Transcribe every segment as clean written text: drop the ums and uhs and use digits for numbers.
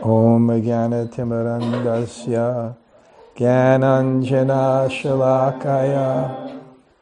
Om Jnanatimirandasya Jnananjana Shalakaya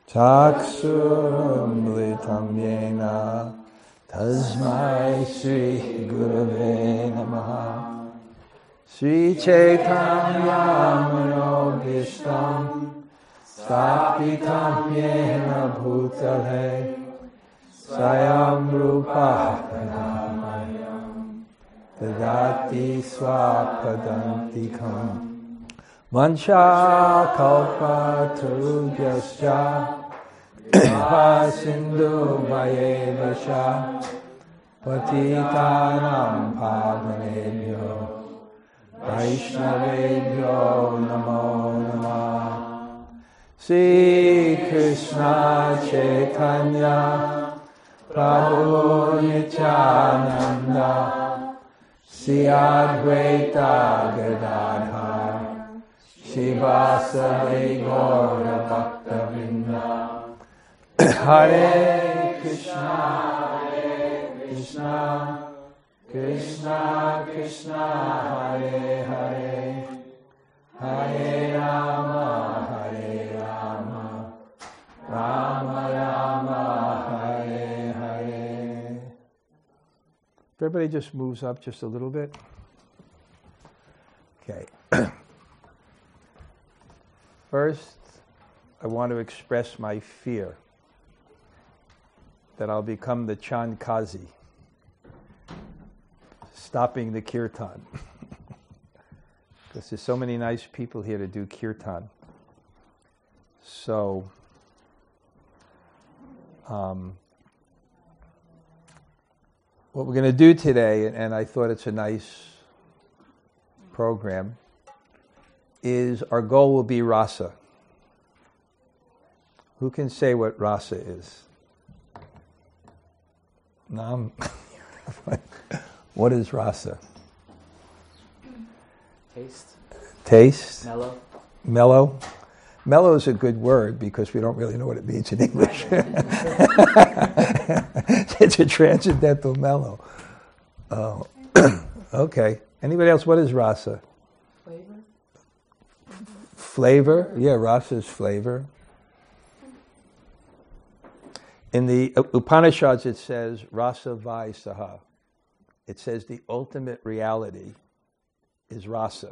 Chakshurumritam Yena Tasmai Sri Gurave Namaha. Sri Chaitanya Manobhishtam Sthapitam Yena Bhutale Swayam Rupa Padamayam Dadati Swapadantikam Mancha Kalpa Tarubhyascha Kripa Sindhu Bhayevasha Patitanam Pavanebhyo Vaishnavebhyo Namo Namah. Sri Krishna Chaitanya Prabhu Nityananda Sri Advaita Gadadhar Shivasari Gaura Bhaktavinda. Hare Krishna, Krishna Krishna, Hare Hare, Hare Rama, Rama Rama, Hare Hare. If everybody just moves up just a little bit. Okay. First, I want to express my fear that I'll become the Chandkazi, stopping the kirtan. Because there's so many nice people here to do kirtan. So, what we're going to do today, and I thought it's a nice program, is our goal will be rasa. Who can say what rasa is? No. What is rasa? Taste. Taste? Mellow. Mellow? Mellow is a good word because we don't really know what it means in English. It's a transcendental mellow. Oh. Okay. Anybody else? What is rasa? Flavor. Flavor? Yeah, rasa is flavor. In the Upanishads it says rasa vai saha. It says the ultimate reality is rasa.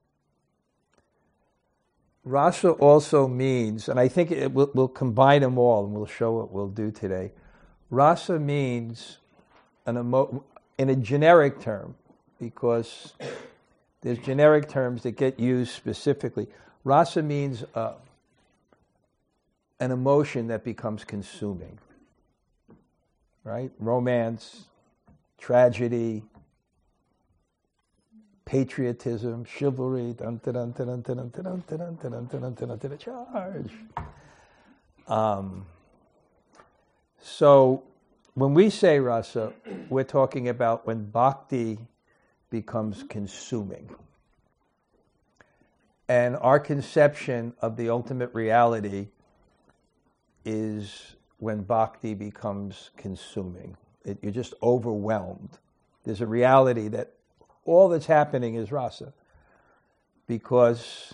Rasa also means, and I think we'll combine them all and we'll show what we'll do today. Rasa means in a generic term, because there's generic terms that get used specifically. Rasa means an emotion that becomes consuming, right? Romance, tragedy, patriotism, chivalry, charge. So when we say rasa, we're talking about when bhakti becomes consuming. And our conception of the ultimate reality is when bhakti becomes consuming. You're just overwhelmed. There's a reality that all that's happening is rasa. Because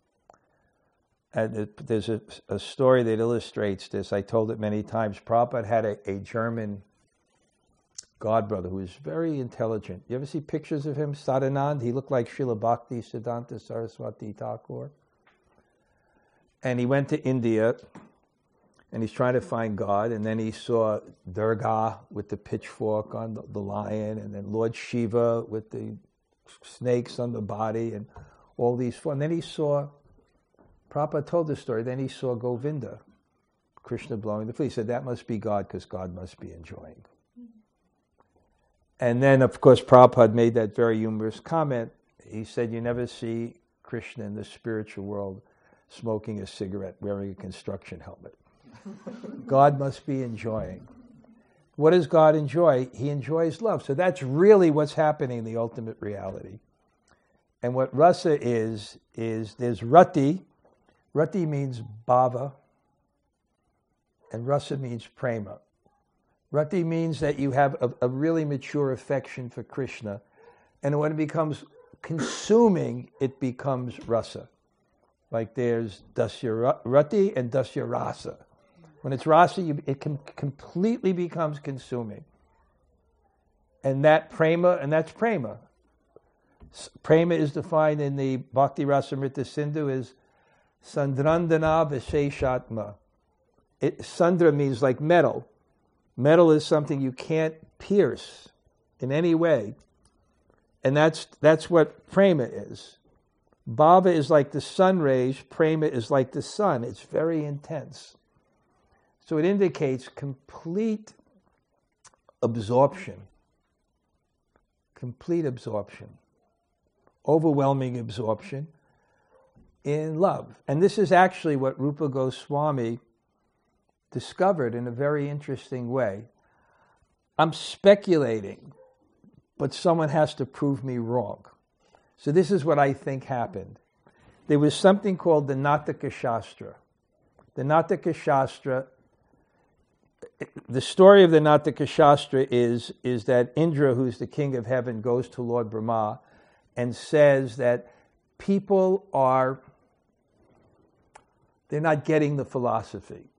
there's a story that illustrates this. I told it many times. Prabhupada had a German godbrother who was very intelligent. You ever see pictures of him? Sadanand, he looked like Srila Bhakti Siddhanta Saraswati Thakur. And he went to India, and he's trying to find God, and then he saw Durga with the pitchfork on the lion, and then Lord Shiva with the snakes on the body, and all these. And then he saw, Prabhupada told the story, then he saw Govinda, Krishna blowing the flute. He said, that must be God, because God must be enjoying. And then, of course, Prabhupada made that very humorous comment. He said, you never see Krishna in the spiritual world smoking a cigarette, wearing a construction helmet. God must be enjoying. What does God enjoy? He enjoys love. So that's really what's happening in the ultimate reality. And what rasa is there's rati. Rati means bhava, and rasa means prema. Rati means that you have a really mature affection for Krishna And when it becomes consuming, it becomes rasa. Like there's dasya rati and dasya rasa. When it's rasa, it completely becomes consuming. And that's prema. Prema is defined in the Bhakti Rasamrita Sindhu as Sandrandana Visheshatma. Sandra means like metal. Metal is something you can't pierce in any way. And that's what prema is. Bhava is like the sun rays, prema is like the sun. It's very intense. So it indicates complete absorption. Complete absorption. Overwhelming absorption in love. And this is actually what Rupa Goswami discovered in a very interesting way. I'm speculating, but someone has to prove me wrong. So this is what I think happened. There was something called the Nataka Shastra. The Nataka Shastra, the story of the Nataka Shastra is that Indra, who's the king of heaven, goes to Lord Brahma and says that people they're not getting the philosophy.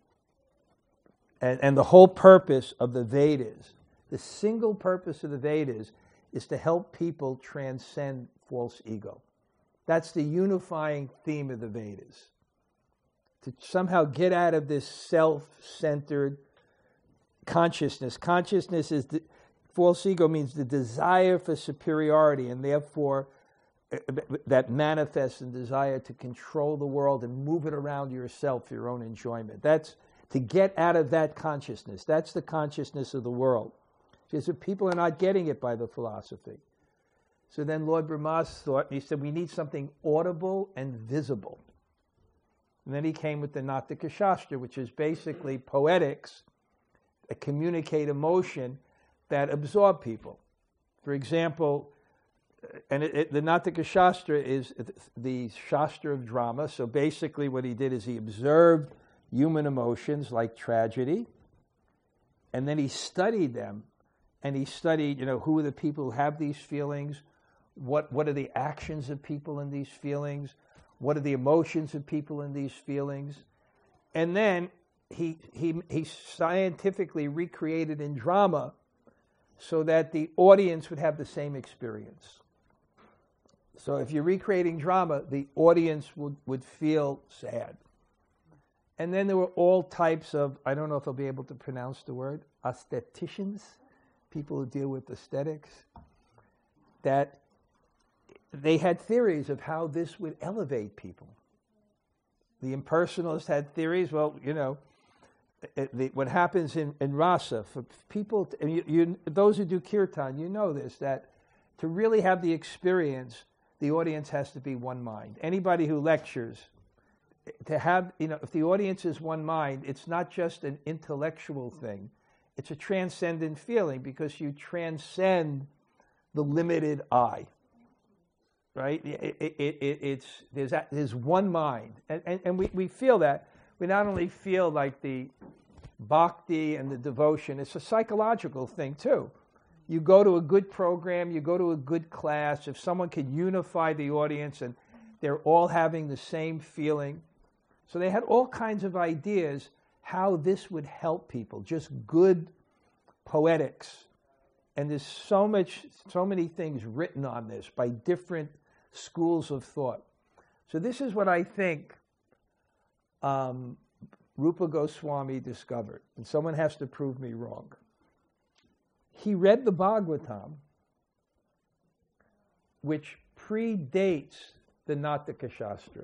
And the whole purpose of the Vedas, the single purpose of the Vedas, is to help people transcend false ego. That's the unifying theme of the Vedas. To somehow get out of this self-centered consciousness. Consciousness is false ego means the desire for superiority, and therefore that manifests in desire to control the world and move it around yourself for your own enjoyment. That's to get out of that consciousness. That's the consciousness of the world. Because people are not getting it by the philosophy. So then Lord Brahma thought, and he said, we need something audible and visible. And then he came with the Nataka Shastra, which is basically poetics that communicate emotion that absorb people. For example, and the Nataka Shastra is the Shastra of drama. So basically what he did is he observed human emotions like tragedy, and then he studied them. And he studied, who are the people who have these feelings? What are the actions of people in these feelings? What are the emotions of people in these feelings? And then he scientifically recreated in drama so that the audience would have the same experience. So if you're recreating drama, the audience would feel sad. And then there were all types of, I don't know if I'll be able to pronounce the word, aestheticians, people who deal with aesthetics, that they had theories of how this would elevate people. The impersonalists had theories, well, what happens in rasa, for people, those who do kirtan, you know this, that to really have the experience, the audience has to be one mind. Anybody who lectures, to have, if the audience is one mind, it's not just an intellectual thing. It's a transcendent feeling because you transcend the limited I, right? There's one mind. And we feel that. We not only feel like the bhakti and the devotion, it's a psychological thing too. You go to a good program, you go to a good class, if someone can unify the audience and they're all having the same feeling. So they had all kinds of ideas how this would help people, just good poetics. And there's so many things written on this by different schools of thought. So this is what I think Rupa Goswami discovered, and someone has to prove me wrong. He read the Bhagavatam, which predates the Nataka Shastra,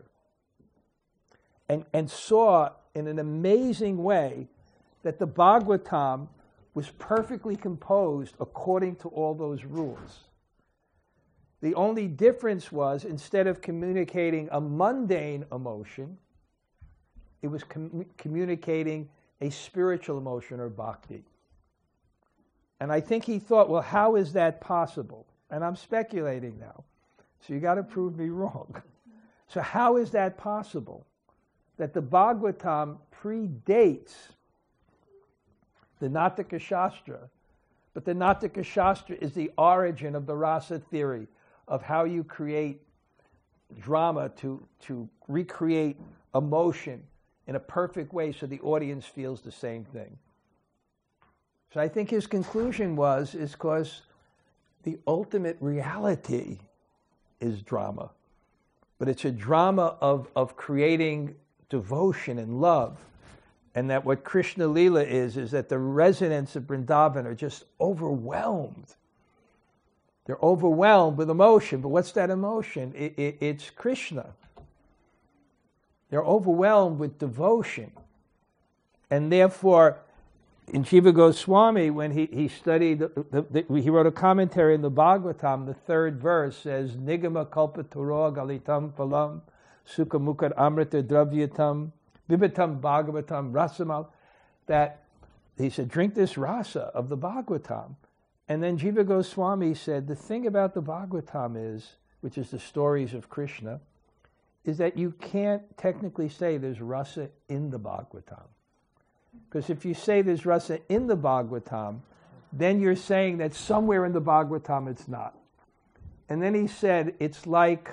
and saw in an amazing way that the Bhagavatam was perfectly composed according to all those rules. The only difference was, instead of communicating a mundane emotion, it was communicating a spiritual emotion or bhakti. And I think he thought, well, how is that possible? And I'm speculating now, so you got to prove me wrong. So how is that possible? That the Bhagavatam predates the Nataka Shastra, But the Natika Shastra is the origin of the rasa theory of how you create drama to recreate emotion in a perfect way so the audience feels the same thing. So I think his conclusion is because the ultimate reality is drama. But it's a drama of creating devotion and love. And that what Krishna Lila is that the residents of Vrindavan are just overwhelmed. They're overwhelmed with emotion. But what's that emotion? It's Krishna. They're overwhelmed with devotion. And therefore, in Jiva Goswami, when he studied, he wrote a commentary in the Bhagavatam, the third verse says, Nigama kalpaturo galitam phalam sukha mukar amrita dravyatam vibatam bhagavatam rasamal, that he said, drink this rasa of the Bhagavatam. And then Jiva Goswami said, the thing about the Bhagavatam is, which is the stories of Krishna, is that you can't technically say there's rasa in the Bhagavatam. Because if you say there's rasa in the Bhagavatam, then you're saying that somewhere in the Bhagavatam it's not. And then he said it's like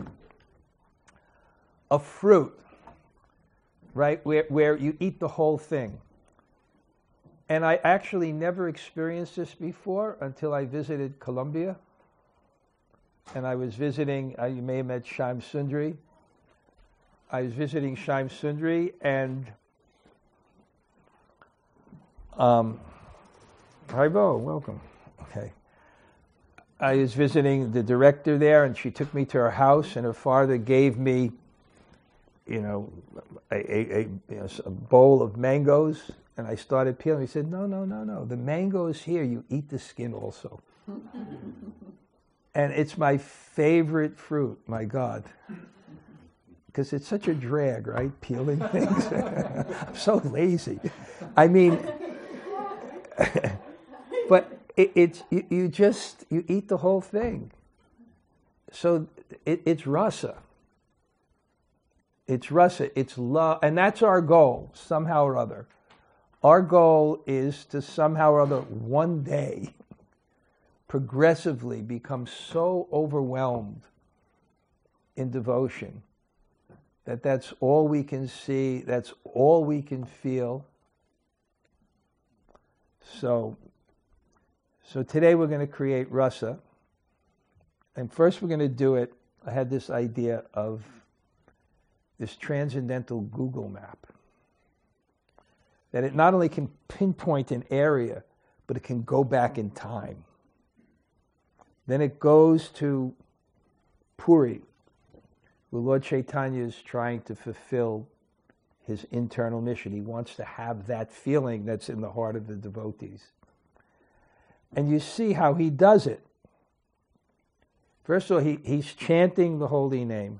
a fruit, right, where you eat the whole thing. And I actually never experienced this before until I visited Colombia. And I was visiting, you may have met Shyam Sundari. I was visiting Shyam Sundari, and hi, Bo, welcome. Okay. I was visiting the director there, and she took me to her house, and her father gave me, a bowl of mangoes, and I started peeling. He said, no. The mango is here. You eat the skin also. And it's my favorite fruit, my God. Because it's such a drag, right? Peeling things. I'm so lazy. I mean, but you eat the whole thing. So it's rasa. It's rasa. It's love. And that's our goal, somehow or other. Our goal is to somehow or other one day progressively become so overwhelmed in devotion that that's all we can see, that's all we can feel. So today we're going to create rasa. And first we're going to do it, I had this idea of this transcendental Google map. That it not only can pinpoint an area, but it can go back in time. Then it goes to Puri, where Lord Chaitanya is trying to fulfill his internal mission. He wants to have that feeling that's in the heart of the devotees. And you see how he does it. First of all, he's chanting the holy name.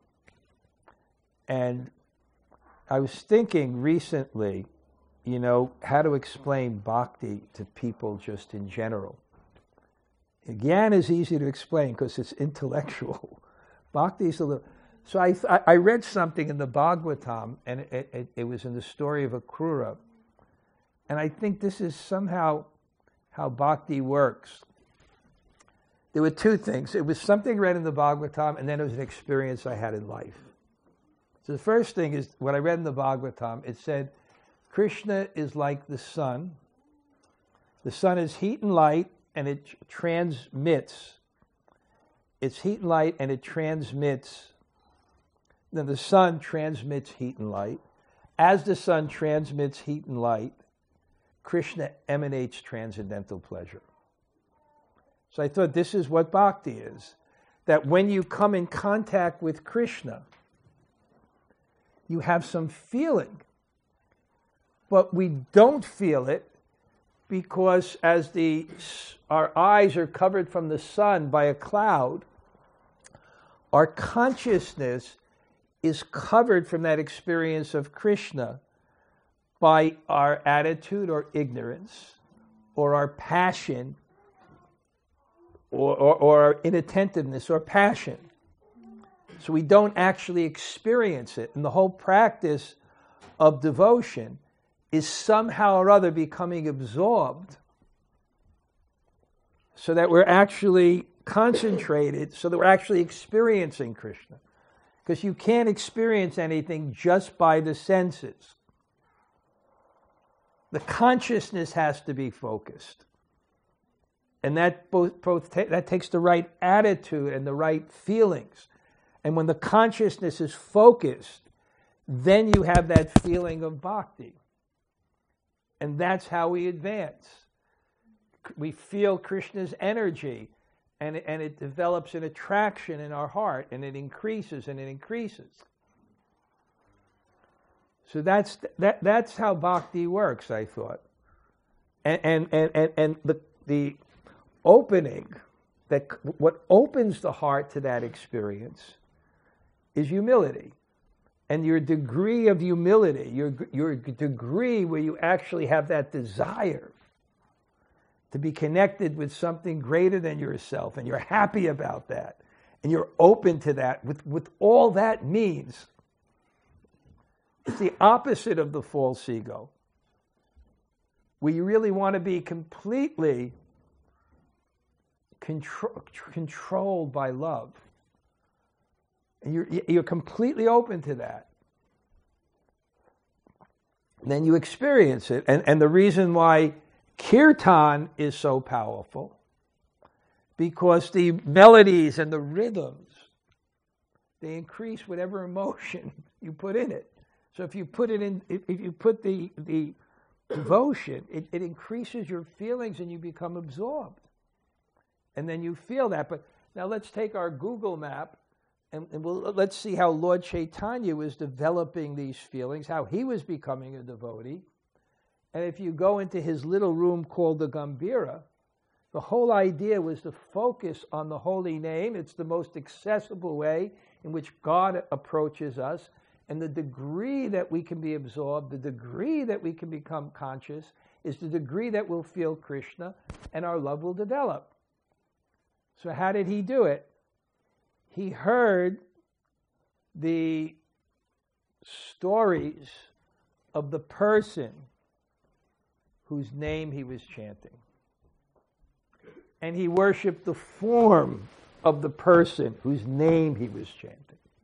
And I was thinking recently, how to explain bhakti to people just in general. Gyan is easy to explain because it's intellectual. Bhakti is a little... So I read something in the Bhagavatam, and it was in the story of Akrura. And I think this is somehow how bhakti works. There were two things. It was something read in the Bhagavatam, and then it was an experience I had in life. So the first thing is, what I read in the Bhagavatam, it said, Krishna is like the sun. The sun is heat and light, and it transmits. It's heat and light, and it transmits. Then the sun transmits heat and light. As the sun transmits heat and light, Krishna emanates transcendental pleasure. So I thought this is what bhakti is. That when you come in contact with Krishna, you have some feeling. But we don't feel it because as our eyes are covered from the sun by a cloud, our consciousness is covered from that experience of Krishna by our attitude or ignorance, or our passion, or our inattentiveness or passion. So we don't actually experience it. And the whole practice of devotion is somehow or other becoming absorbed so that we're actually concentrated, so that we're actually experiencing Krishna. Because you can't experience anything just by the senses. The consciousness has to be focused. And that that takes the right attitude and the right feelings. And when the consciousness is focused, then you have that feeling of bhakti. And that's how we advance. We feel Krishna's energy, and it develops an attraction in our heart, and it increases and it increases. So that's how bhakti works, I thought. And the opening, that what opens the heart to that experience is humility. And your degree of humility, your degree where you actually have that desire to be connected with something greater than yourself, and you're happy about that, and you're open to that, with all that means. It's the opposite of the false ego, where you really want to be completely controlled by love. And you're completely open to that. And then you experience it. And the reason why kirtan is so powerful, because the melodies and the rhythms, they increase whatever emotion you put in it. So if you put it in, if you put the devotion, it increases your feelings and you become absorbed. And then you feel that. But now let's take our Google map, and let's see how Lord Chaitanya was developing these feelings, how he was becoming a devotee. And if you go into his little room called the Gambhira, the whole idea was to focus on the holy name. It's the most accessible way in which God approaches us. And the degree that we can be absorbed, the degree that we can become conscious, is the degree that we'll feel Krishna, and our love will develop. So how did he do it? He heard the stories of the person whose name he was chanting. And he worshipped the form of the person whose name he was chanting.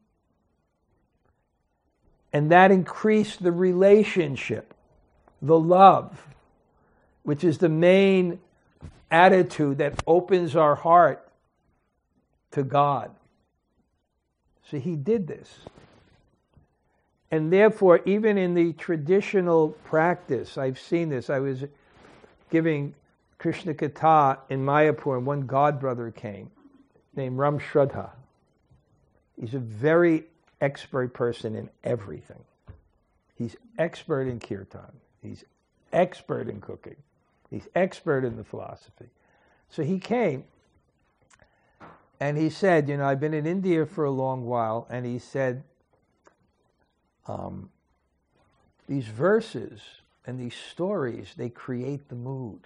And that increased the relationship, the love, which is the main attitude that opens our heart to God. So he did this. And therefore, even in the traditional practice, I've seen this. I was giving Krishna Katha in Mayapur, and one godbrother came named Ram Shraddha. He's a very expert person in everything. He's expert in kirtan. He's expert in cooking. He's expert in the philosophy. So he came, and he said, I've been in India for a long while, and he said, these verses and these stories, they create the mood.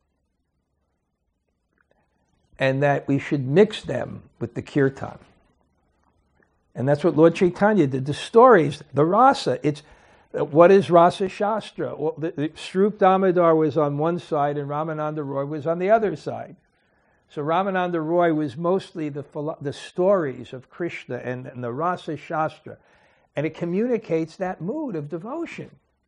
And that we should mix them with the kirtan. And that's what Lord Chaitanya did. The stories, the rasa, what is Rasa Shastra? Well, the Swarup Damodar was on one side and Ramananda Roy was on the other side. So Ramananda Roy was mostly the stories of Krishna and the Rasa Shastra. And it communicates that mood of devotion.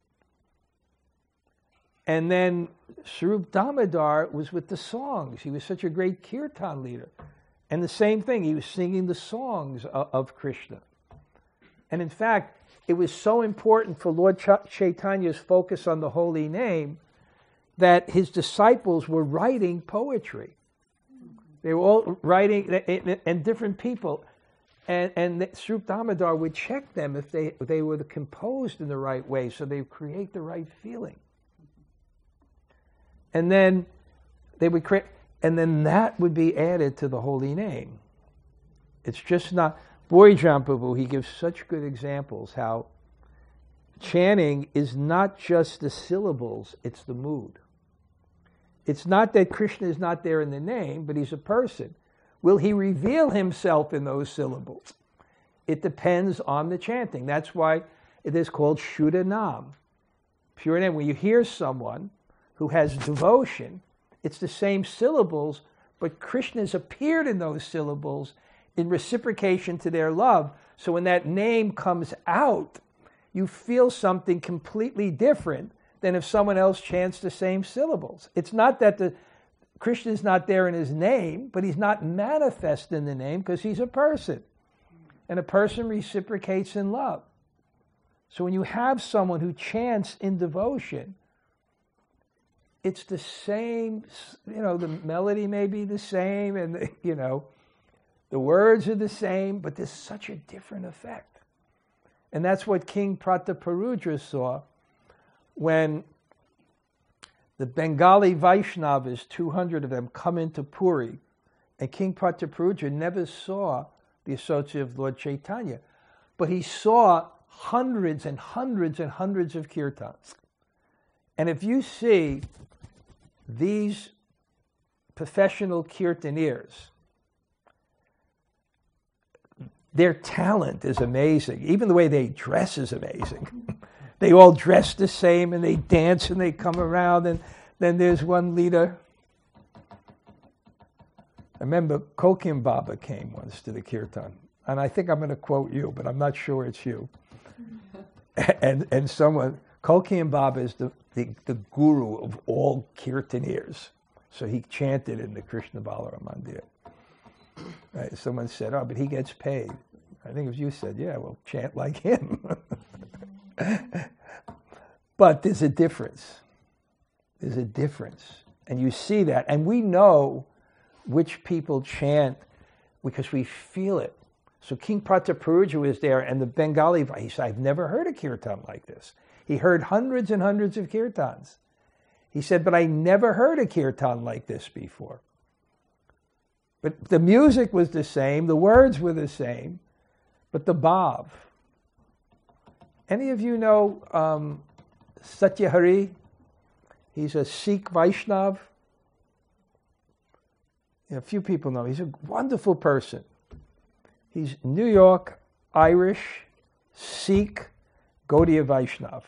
And then Swarup Damodar was with the songs. He was such a great kirtan leader. And the same thing, he was singing the songs of Krishna. And in fact, it was so important for Lord Chaitanya's focus on the holy name that his disciples were writing poetry. They were all writing, and different people. And Swarup Damodar would check them if they were composed in the right way, so they would create the right feeling. And then they would create, and then that would be added to the holy name. It's just not. Boyjan Prabhu, he gives such good examples how chanting is not just the syllables, it's the mood. It's not that Krishna is not there in the name, but he's a person. Will he reveal himself in those syllables? It depends on the chanting. That's why it is called Shuddha Nam, pure name. When you hear someone who has devotion, it's the same syllables, but Krishna's appeared in those syllables in reciprocation to their love. So when that name comes out, you feel something completely different than if someone else chants the same syllables. It's not that Krishna's not there in his name, but he's not manifest in the name because he's a person. And a person reciprocates in love. So when you have someone who chants in devotion, it's the same, the melody may be the same and, the words are the same, but there's such a different effect. And that's what King Prataparudra saw when the Bengali Vaishnavas, 200 of them, come into Puri. And King Prataparudra never saw the associate of Lord Chaitanya, but he saw hundreds and hundreds and hundreds of kirtans. And if you see these professional kirtaneers, their talent is amazing. Even the way they dress is amazing. They all dress the same and they dance and they come around. And then there's one leader. I remember Kokim Baba came once to the kirtan. And I think I'm going to quote you, but I'm not sure it's you. and someone, Kokim Baba is the guru of all kirtaneers. So he chanted in the Krishna Balaram Mandir. Right? Someone said, but he gets paid. I think it was you said, well, chant like him. But there's a difference. There's a difference. And you see that. And we know which people chant because we feel it. So King Prataparudra was there, and the Bengali, he said, I've never heard a kirtan like this. He heard hundreds and hundreds of kirtans. He said, but I never heard a kirtan like this before. But the music was the same, the words were the same, but the bhav. Any of you know Satya Hari? He's a Sikh Vaishnav. A few people know. He's a wonderful person. He's New York, Irish, Sikh, Gaudiya Vaishnav.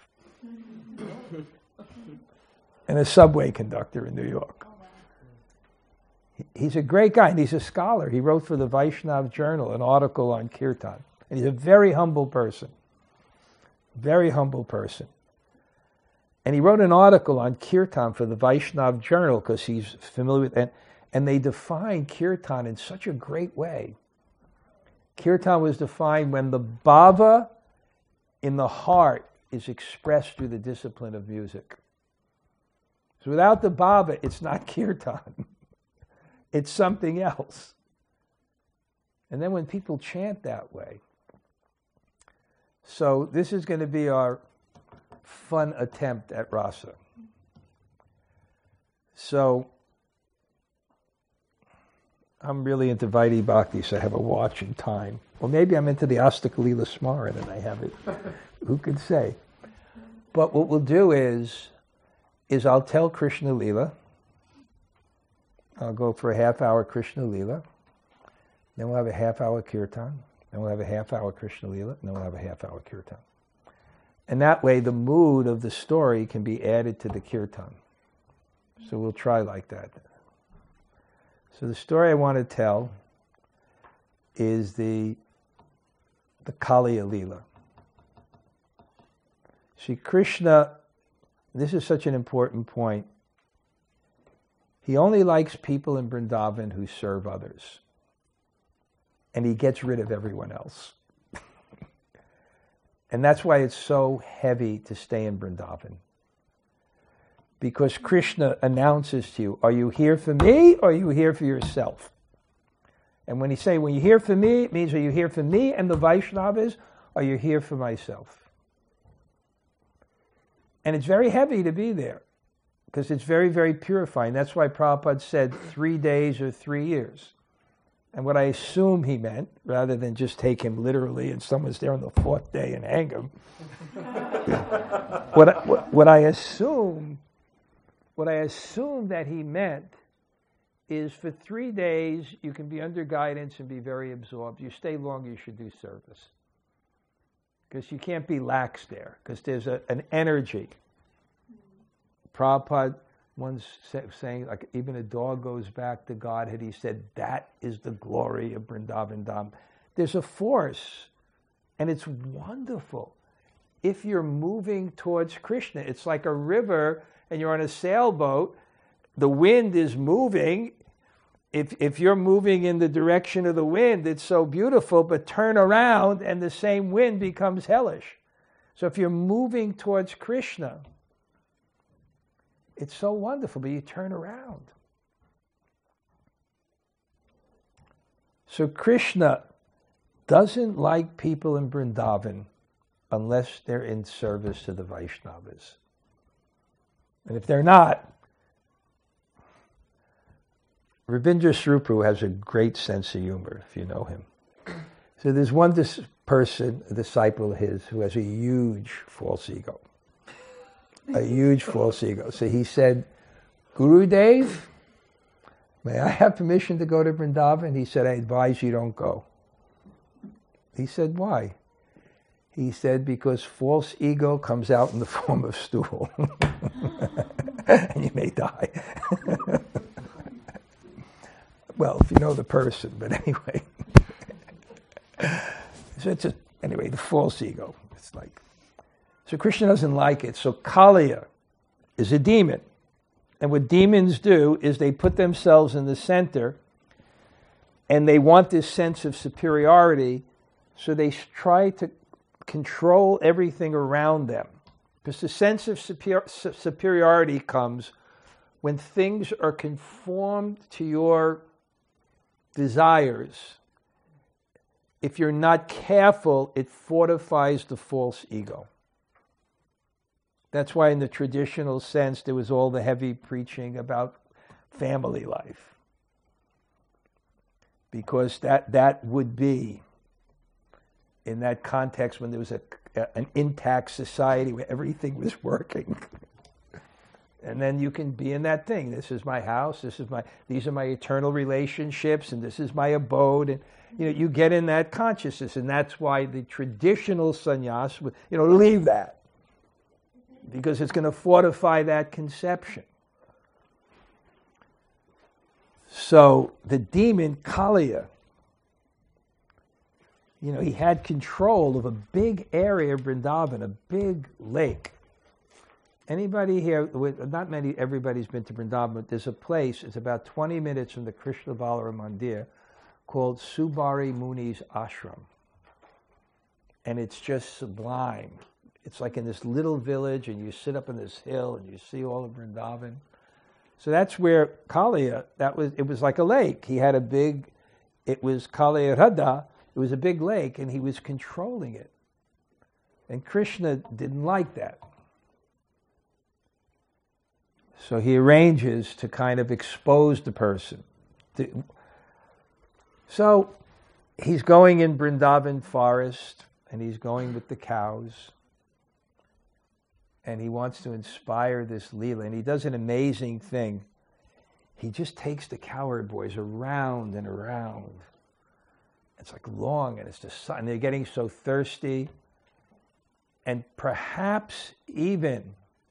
And a subway conductor in New York. He's a great guy, and he's a scholar. He wrote for the Vaishnav Journal an article on kirtan. And he's a very humble person. Very humble person. And he wrote an article on kirtan for the Vaishnav Journal because he's familiar with it. And they define kirtan in such a great way. Kirtan was defined when the bhava in the heart is expressed through the discipline of music. So without the bhava, it's not kirtan. It's something else. And then when people chant that way. So this is going to be our fun attempt at rasa. So I'm really into Vaidhi Bhakti, so I have a watch and time. Or maybe I'm into the Astika Leela Smaran and I have it. Who could say? But what we'll do is I'll tell Krishna Leela. I'll go for a half-hour Krishna Leela. Then we'll have a half-hour kirtan. Then we'll have a half-hour Krishna Leela. And then we'll have a half-hour kirtan. And that way the mood of the story can be added to the kirtan. So we'll try like that. So the story I want to tell is the Kaliya Leela. See, Krishna, this is such an important point. He only likes people in Vrindavan who serve others. And he gets rid of everyone else. And that's why it's so heavy to stay in Vrindavan. Because Krishna announces to you, are you here for me or are you here for yourself? And when when you're here for me, it means are you here for me and the Vaishnavas, or are you here for myself? And it's very heavy to be there, because it's very, very purifying. That's why Prabhupada said 3 days or 3 years. And what I assume he meant, rather than just take him literally and someone's there on the 4th day and hang him, what I assume that he meant is for 3 days you can be under guidance and be very absorbed. You stay longer, you should do service. Because you can't be lax there, because there's an energy. Prabhupada One's saying, like, even a dog goes back to Godhead. He said, that is the glory of Vrindavan Dham. There's a force, and it's wonderful. If you're moving towards Krishna, it's like a river, and you're on a sailboat. The wind is moving. If you're moving in the direction of the wind, it's so beautiful, but turn around, and the same wind becomes hellish. So if you're moving towards Krishna, it's so wonderful, but you turn around. So Krishna doesn't like people in Vrindavan unless they're in service to the Vaishnavas. And if they're not, Rabindra Swarupu has a great sense of humor, if you know him. So there's one person, a disciple of his, who has a huge false ego. A huge false ego. So he said, Gurudev, may I have permission to go to Vrindavan? He said, I advise you don't go. He said, why? He said, because false ego comes out in the form of stool. And you may die. Well, if you know the person, but anyway. So anyway, the false ego. It's like, so Krishna doesn't like it. So Kaliya is a demon. And what demons do is they put themselves in the center, and they want this sense of superiority, so they try to control everything around them. Because the sense of superiority comes when things are conformed to your desires. If you're not careful, it fortifies the false ego. That's why in the traditional sense there was all the heavy preaching about family life. Because that would be, in that context when there was an intact society where everything was working. And then you can be in that thing. This is my house, these are my eternal relationships, and this is my abode. And you get in that consciousness, and that's why the traditional sannyas would, leave that. Because it's going to fortify that conception. So the demon Kaliya, he had control of a big area of Vrindavan, a big lake. Anybody here, everybody's been to Vrindavan, but there's a place, it's about 20 minutes from the Krishna Balaram Mandir, called Subari Muni's Ashram. And it's just sublime. It's like in this little village, and you sit up on this hill, and you see all of Vrindavan. So that's where Kaliya, it was like a lake. He had it was Kaliya Hridha, it was a big lake, and he was controlling it. And Krishna didn't like that. So he arranges to kind of expose the person. So he's going in Vrindavan forest, and he's going with the cows. And he wants to inspire this Leela. And he does an amazing thing. He just takes the cowherd boys around and around. It's like long, and it's the sun. And they're getting so thirsty. And perhaps even,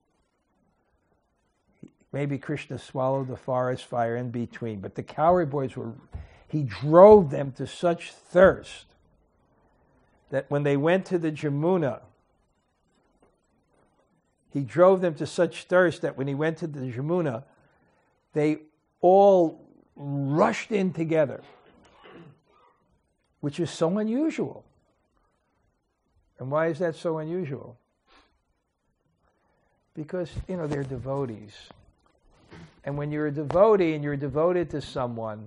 maybe Krishna swallowed the forest fire in between. But the cowherd boys he drove them to such thirst that when they went to the Jamuna, he drove them to such thirst that when he went to the Jamuna, they all rushed in together, which is so unusual. And why is that so unusual? Because, they're devotees. And when you're a devotee and you're devoted to someone,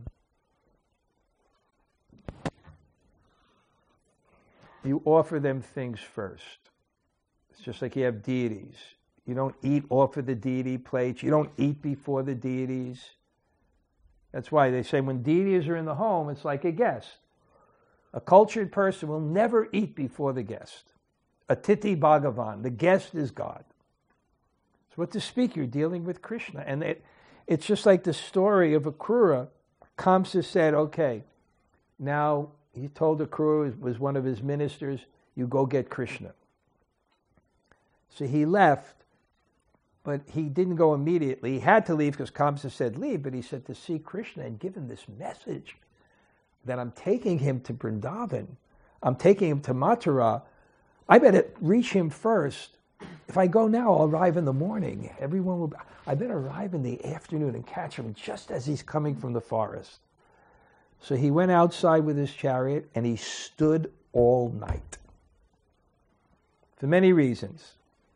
you offer them things first. It's just like you have deities. You don't eat off of the deity plates. You don't eat before the deities. That's why they say when deities are in the home, it's like a guest. A cultured person will never eat before the guest. Atiti Bhagavan, the guest is God. So what to speak, you're dealing with Krishna. And it's just like the story of Akrura. Kamsa said, okay, now he told Akrura, was one of his ministers, you go get Krishna. So he left, But he didn't go immediately. He had to leave because Kamsa said leave, but he said to see Krishna and give him this message that I'm taking him to Vrindavan. I'm taking him to Mathura. I better reach him first. If I go now, I'll arrive in the morning. I better arrive in the afternoon and catch him just as he's coming from the forest. So he went outside with his chariot and he stood all night. For many reasons.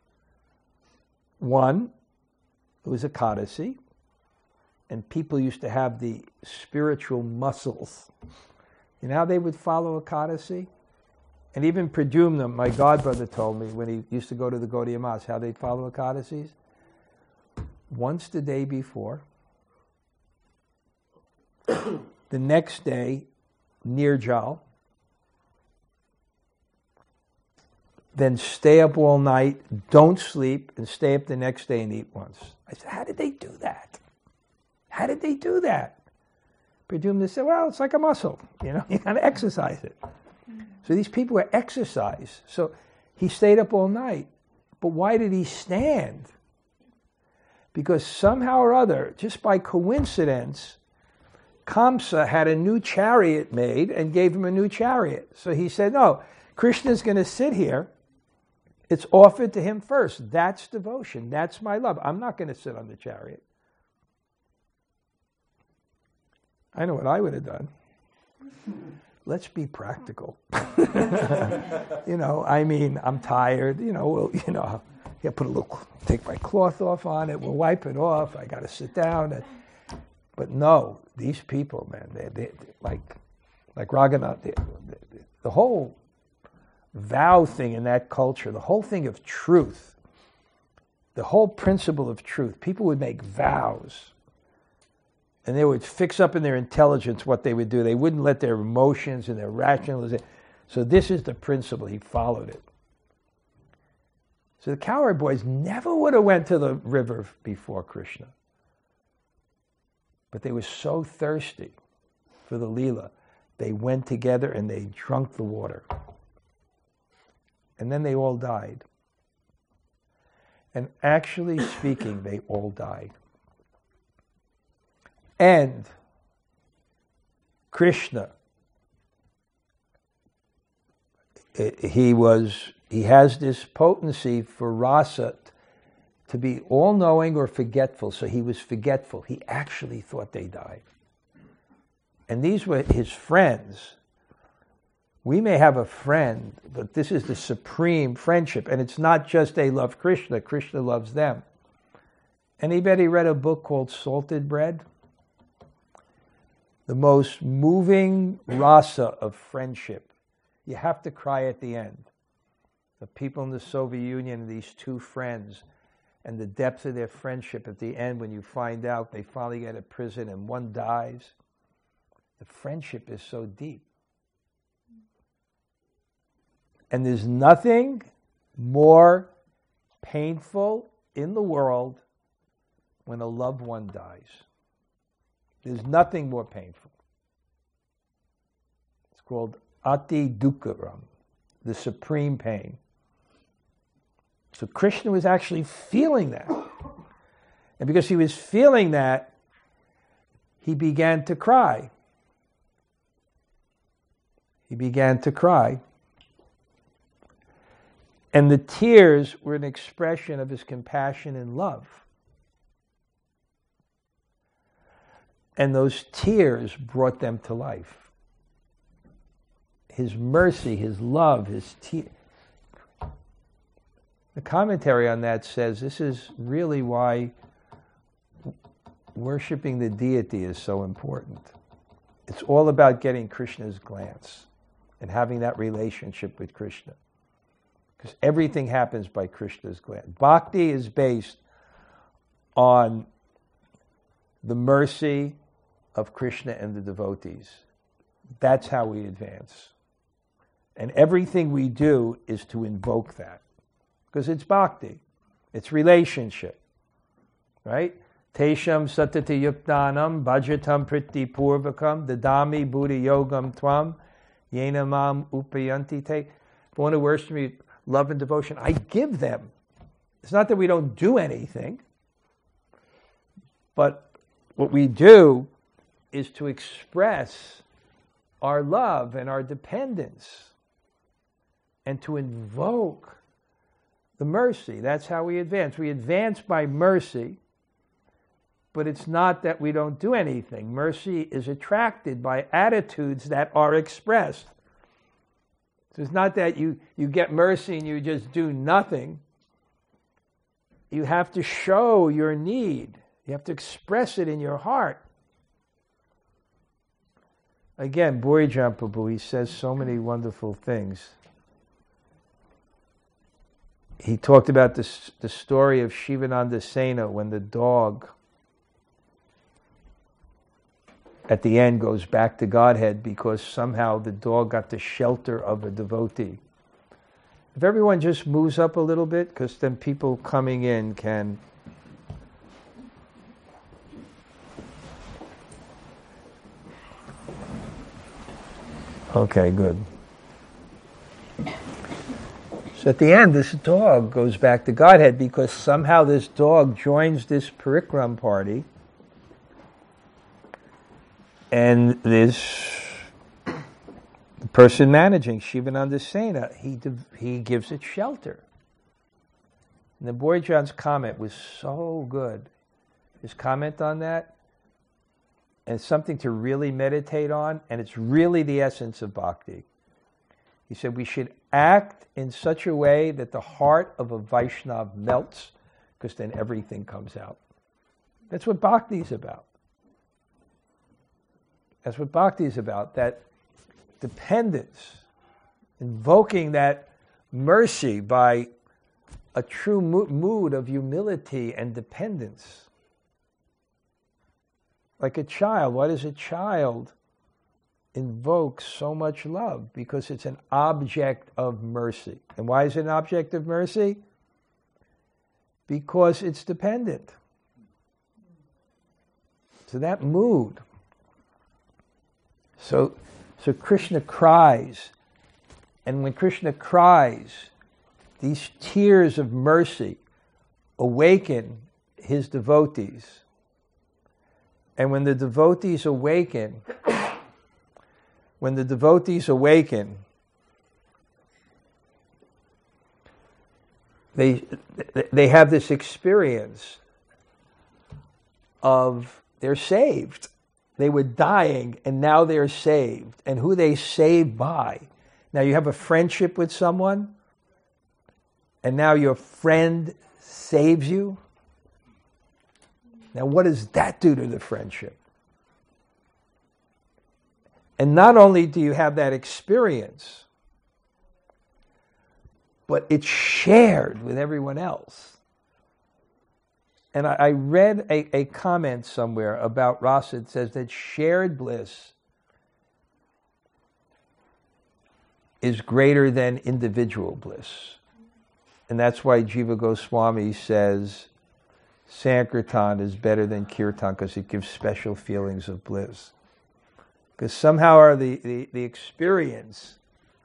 One, it was Ekadasi, and people used to have the spiritual muscles. You know how they would follow Ekadasi? And even Pradyumna, my godbrother, told me when he used to go to the Gaudiya Mas, how they'd follow Ekadasis. Once the day before, the next day, Nirjal, then stay up all night, don't sleep, and stay up the next day and eat once. I said, how did they do that? How did they do that? Pradyumna said, well, it's like a muscle. You got to exercise it. So these people were exercised. So he stayed up all night. But why did he stand? Because somehow or other, just by coincidence, Kamsa had a new chariot made and gave him a new chariot. So he said, no, Krishna's going to sit here. It's offered to him first. That's devotion. That's my love. I'm not going to sit on the chariot. I know what I would have done. Let's be practical. I'm tired. Take my cloth off on it. We'll wipe it off. I got to sit down. But no, these people, man, they like Raghunath, the whole vow thing in that culture, the whole thing of truth, the whole principle of truth. People would make vows. And they would fix up in their intelligence what they would do. They wouldn't let their emotions and their rationalization. So this is the principle. He followed it. So the cowherd boys never would have went to the river before Krishna. But they were so thirsty for the Leela. They went together and they drank the water. And then they all died. And actually speaking, they all died. And Krishna, he has this potency for rasa to be all-knowing or forgetful. So he was forgetful. He actually thought they died. And these were his friends. We may have a friend, but this is the supreme friendship. And it's not just they love Krishna. Krishna loves them. Anybody read a book called Salted Bread? The most moving rasa of friendship. You have to cry at the end. The people in the Soviet Union, these two friends, and the depth of their friendship at the end when you find out they finally get out of prison and one dies. The friendship is so deep. And there's nothing more painful in the world when a loved one dies. There's nothing more painful. It's called ati dukkharam, the supreme pain. So Krishna was actually feeling that. And because he was feeling that, he began to cry. He began to cry. And the tears were an expression of his compassion and love. And those tears brought them to life. His mercy, his love, his tears. The commentary on that says this is really why worshiping the deity is so important. It's all about getting Krishna's glance and having that relationship with Krishna. Because everything happens by Krishna's glance. Bhakti is based on the mercy of Krishna and the devotees. That's how we advance. And everything we do is to invoke that. Because it's bhakti. It's relationship. Right? Tesham satati yuktanam bhajatam priti purvakam dadami buddhi yogam tvam yenamam upayanti te. If one who worships me, love and devotion, I give them It's not that we don't do anything, but what we do is to express our love and our dependence and to invoke the mercy. That's how we advance. We advance by mercy, but it's not that we don't do anything. Mercy is attracted by attitudes that are expressed. So it's not that you get mercy and you just do nothing. You have to show your need. You have to express it in your heart. Again, Burijan Prabhu, he says so many wonderful things. He talked about the story of Shivananda Sena when the dog at the end goes back to Godhead because somehow the dog got the shelter of a devotee. If everyone just moves up a little bit, because then people coming in can... Okay, good. So at the end, this dog goes back to Godhead because somehow this dog joins this parikram party, and this person managing, Shivananda Sena, he gives it shelter. And the Burijan's comment was so good. His comment on that, and it's something to really meditate on, and it's really the essence of bhakti. He said we should act in such a way that the heart of a Vaishnav melts, because then everything comes out. That's what bhakti is about. That's what bhakti is about, that dependence, invoking that mercy by a true mood of humility and dependence. Like a child, why does a child invoke so much love? Because it's an object of mercy. And why is it an object of mercy? Because it's dependent. So that mood. So Krishna cries, and when Krishna cries, these tears of mercy awaken his devotees. And when the devotees awaken, they have this experience of they're saved. They were dying, and now they're saved. And who they saved by. Now you have a friendship with someone, and now your friend saves you. Now what does that do to the friendship? And not only do you have that experience, but it's shared with everyone else. And I read a comment somewhere about Rasa. It says that shared bliss is greater than individual bliss. And that's why Jiva Goswami says Sankirtan is better than Kirtan, because it gives special feelings of bliss. Because somehow the experience,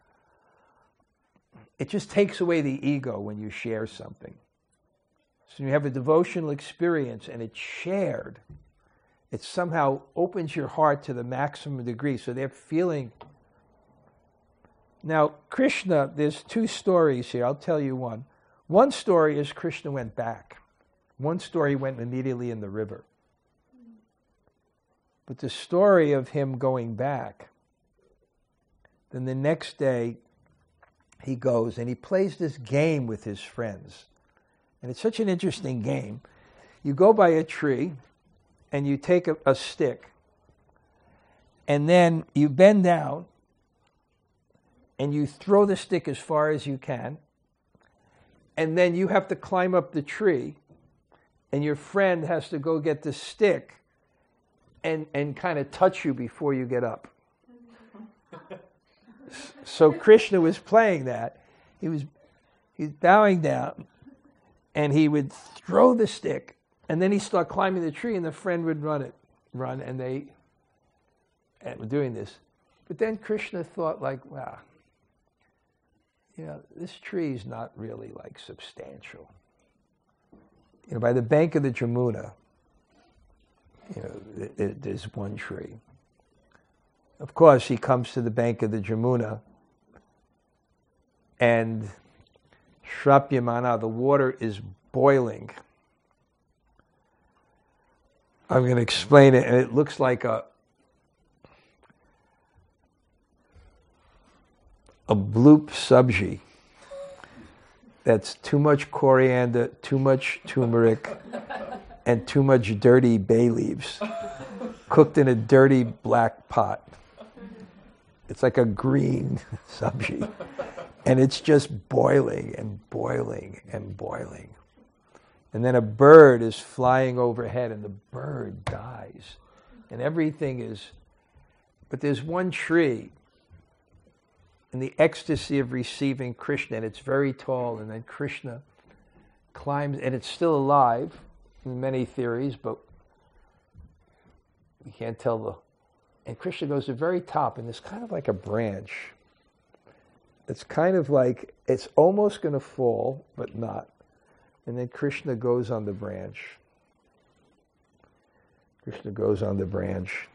it just takes away the ego when you share something. So you have a devotional experience and it's shared. It somehow opens your heart to the maximum degree. So they're feeling. Now, Krishna, there's two stories here. I'll tell you one. One story is Krishna went back. One story went immediately in the river. But the story of him going back, then the next day he goes and he plays this game with his friends. And it's such an interesting game. You go by a tree and you take a stick, and then you bend down and you throw the stick as far as you can, and then you have to climb up the tree, and your friend has to go get the stick and kind of touch you before you get up. So Krishna was playing that. He's bowing down, and he would throw the stick, and then he'd start climbing the tree, and the friend would run, and they were doing this. But then Krishna thought, like, wow, this tree is not really like substantial. By the bank of the Jamuna, there's one tree. Of course, he comes to the bank of the Jamuna, and Shrapyamana, the water is boiling. I'm going to explain it, and it looks like a bloop sabji. That's too much coriander, too much turmeric, and too much dirty bay leaves, cooked in a dirty black pot. It's like a green sabji. And it's just boiling and boiling and boiling. And then a bird is flying overhead, and the bird dies. And everything is... But there's one tree in the ecstasy of receiving Krishna, and it's very tall, and then Krishna climbs, and it's still alive in many theories, but we can't tell the... And Krishna goes to the very top, and there's kind of like a branch. It's kind of like, it's almost going to fall, but not. And then Krishna goes on the branch. Krishna goes on the branch.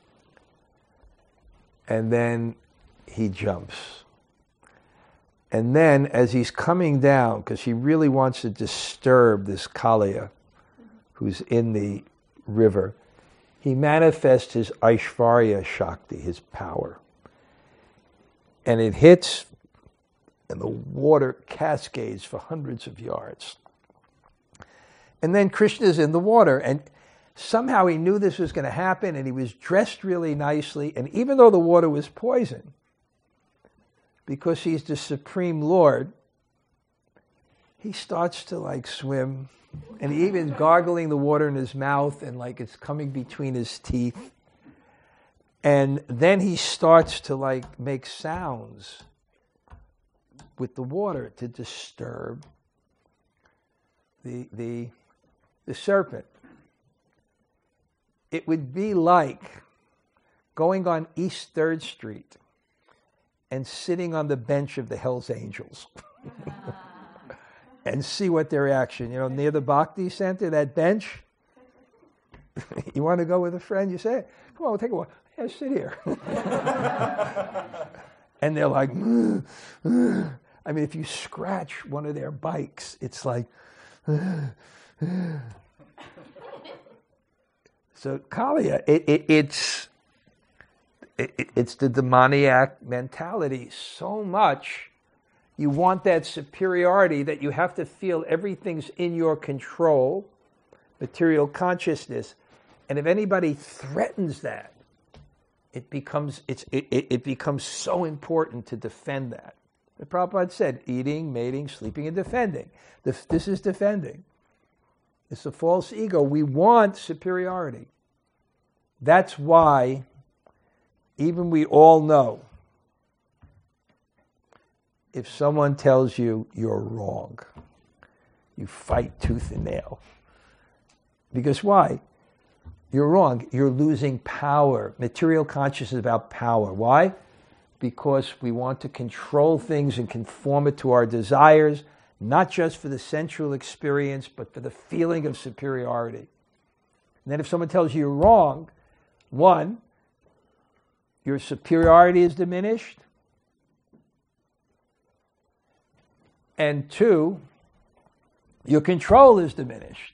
And then he jumps. And then as he's coming down, because he really wants to disturb this Kaliya who's in the river, he manifests his Aishvarya Shakti, his power. And it hits, and the water cascades for hundreds of yards. And then Krishna's in the water, and somehow he knew this was going to happen, and he was dressed really nicely, and even though the water was poison, because he's the Supreme Lord, he starts to swim, and he even gargling the water in his mouth, and it's coming between his teeth. And then he starts to make sounds with the water to disturb the serpent. It would be like going on East 3rd Street and sitting on the bench of the Hells Angels and see what their reaction, near the Bhakti Center, that bench. You want to go with a friend? You say, come on, we'll take a walk. Yeah, sit here. And they're like, I mean, if you scratch one of their bikes, it's like, so Kaliya, it's the demoniac mentality so much. You want that superiority that you have to feel everything's in your control, material consciousness, and if anybody threatens that, it becomes so important to defend that. The Prabhupada said, eating, mating, sleeping, and defending. This is defending. It's a false ego. We want superiority. That's why even we all know if someone tells you you're wrong, you fight tooth and nail. Because why? You're wrong. You're losing power. Material consciousness is about power. Why? Because we want to control things and conform it to our desires, not just for the sensual experience, but for the feeling of superiority. And then if someone tells you you're wrong, one, your superiority is diminished, and two, your control is diminished.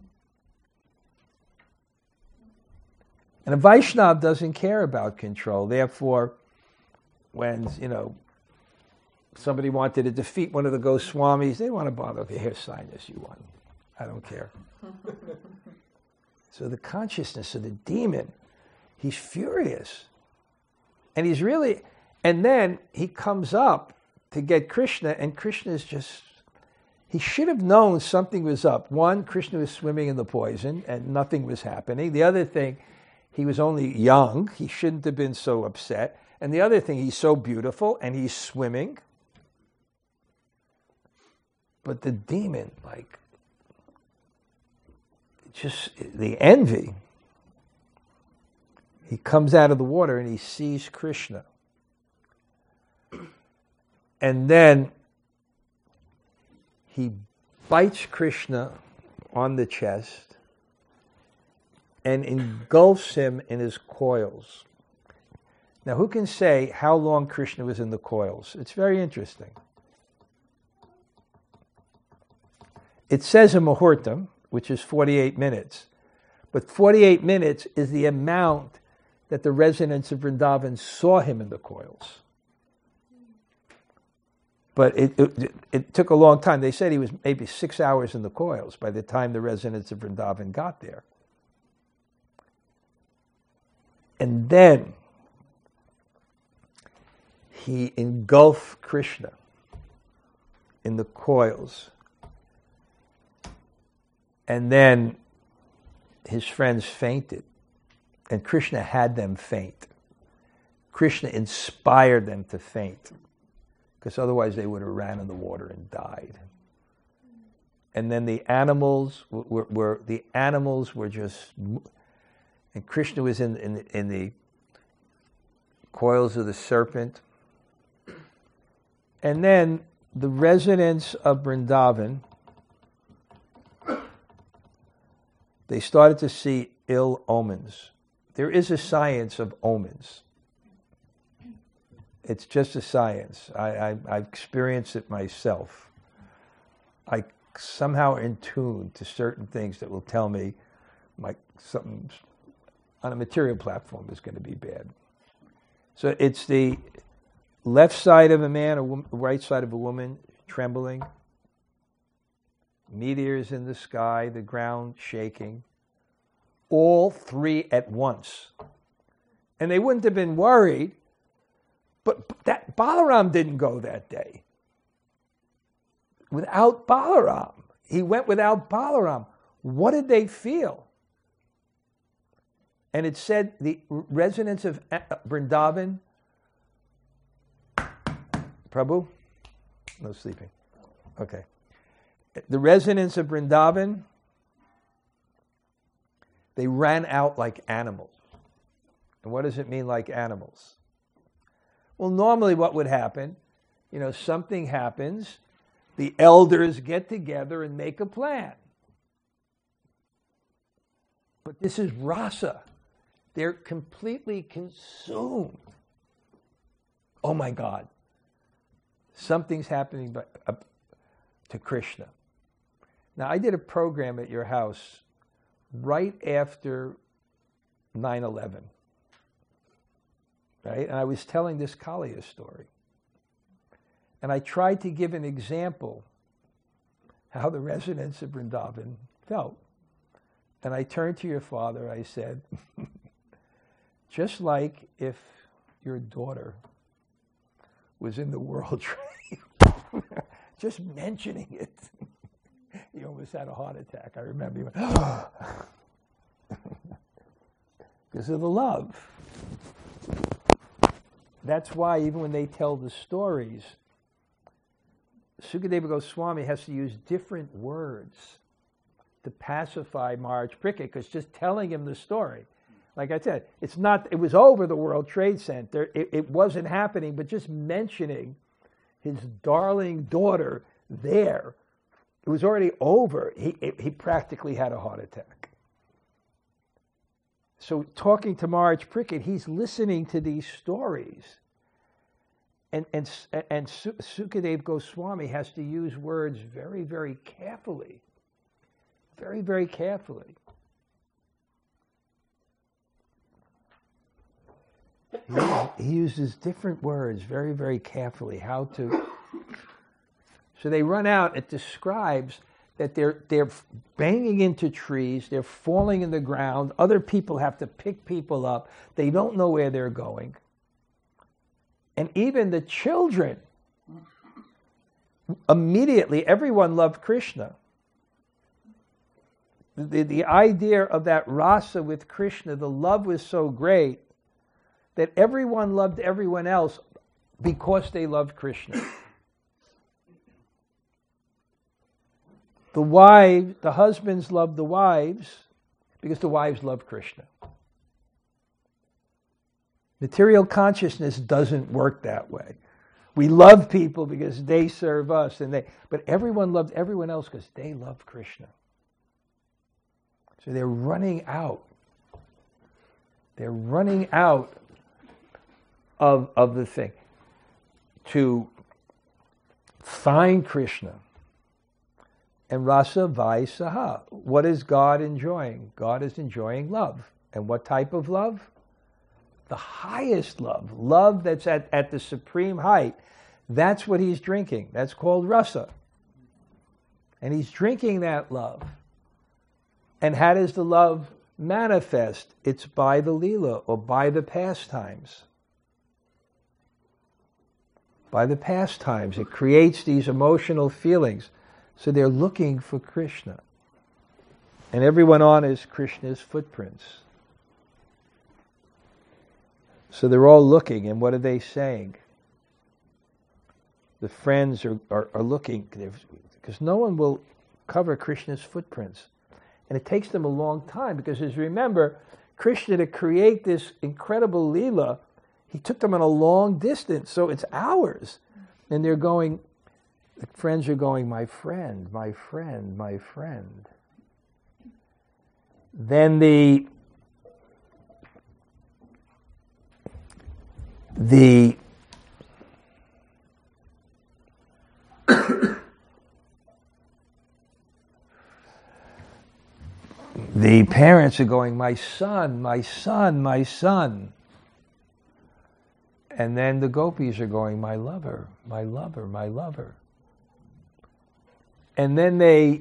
And a Vaishnava doesn't care about control. Therefore, when, somebody wanted to defeat one of the Goswamis, they want to bother, okay, here, sign this, you won. I don't care. So the consciousness of the demon, he's furious. And he's really, and then he comes up to get Krishna, and Krishna is just, he should have known something was up. One, Krishna was swimming in the poison, and nothing was happening. The other thing, he was only young. He shouldn't have been so upset. And the other thing, he's so beautiful, and he's swimming. But the demon, just the envy. He comes out of the water, and he sees Krishna. And then he bites Krishna on the chest and engulfs him in his coils. Now, who can say how long Krishna was in the coils? It's very interesting. It says a muhurtam, which is 48 minutes. But 48 minutes is the amount that the residents of Vrindavan saw him in the coils. But it took a long time. They said he was maybe 6 hours in the coils by the time the residents of Vrindavan got there. And then he engulfed Krishna in the coils. And then his friends fainted. And Krishna had them faint. Krishna inspired them to faint, because otherwise they would have ran in the water and died. And then the animals were just, and Krishna was in the coils of the serpent. And then the residents of Vrindavan, they started to see ill omens. There is a science of omens. It's just a science. I experienced it myself. I somehow in tune to certain things that will tell me something on a material platform is going to be bad. So it's the left side of a man, right side of a woman trembling, meteors in the sky, the ground shaking, all three at once. And they wouldn't have been worried, but that Balaram didn't go that day. Without Balaram. He went without Balaram. What did they feel? And it said the residents of Vrindavan, Prabhu? No sleeping. Okay. The residents of Vrindavan, they ran out like animals. And what does it mean, like animals? Well, normally what would happen, something happens, the elders get together and make a plan. But this is rasa. They're completely consumed. Oh my God. Something's happening to Krishna. Now, I did a program at your house right after 9/11. Right? And I was telling this Kaliya story. And I tried to give an example how the residents of Vrindavan felt. And I turned to your father, I said, just like if your daughter was in the World Trade, just mentioning it, he almost had a heart attack. I remember he went, because of the love. That's why even when they tell the stories, Sukadeva Goswami has to use different words to pacify Maharaj Parikshit, because just telling him the story, like I said, it was over the World Trade Center, it wasn't happening, but just mentioning his darling daughter there, it was already over. He practically had a heart attack. So talking to Maharaj Parikshit, he's listening to these stories. And Sukadeva Goswami has to use words very, very carefully. Very, very carefully. He uses different words very, very carefully. So they run out. It describes that they're banging into trees. They're falling in the ground. Other people have to pick people up. They don't know where they're going. And even the children, immediately, everyone loved Krishna. The idea of that rasa with Krishna, the love was so great that everyone loved everyone else because they loved Krishna. The husbands loved the wives because the wives loved Krishna. Material consciousness doesn't work that way. We love people because they serve us, but everyone loved everyone else because they loved Krishna. So they're running out. They're running out of the thing. To find Krishna. And rasa vaisaha. What is God enjoying? God is enjoying love. And what type of love? The highest love. Love that's at the supreme height. That's what he's drinking. That's called rasa. And he's drinking that love. And how does the love manifest? It's by the lila, or by the pastimes. By the pastimes. It creates these emotional feelings. So they're looking for Krishna. And everyone on is Krishna's footprints. So they're all looking, and what are they saying? The friends are looking, because no one will cover Krishna's footprints. And it takes them a long time, because as you remember, Krishna, to create this incredible Leela, he took them on a long distance, so it's hours. And they're going, the friends are going, my friend, my friend, my friend. Then the parents are going, my son, my son, my son. And then the gopis are going, my lover, my lover, my lover. And then they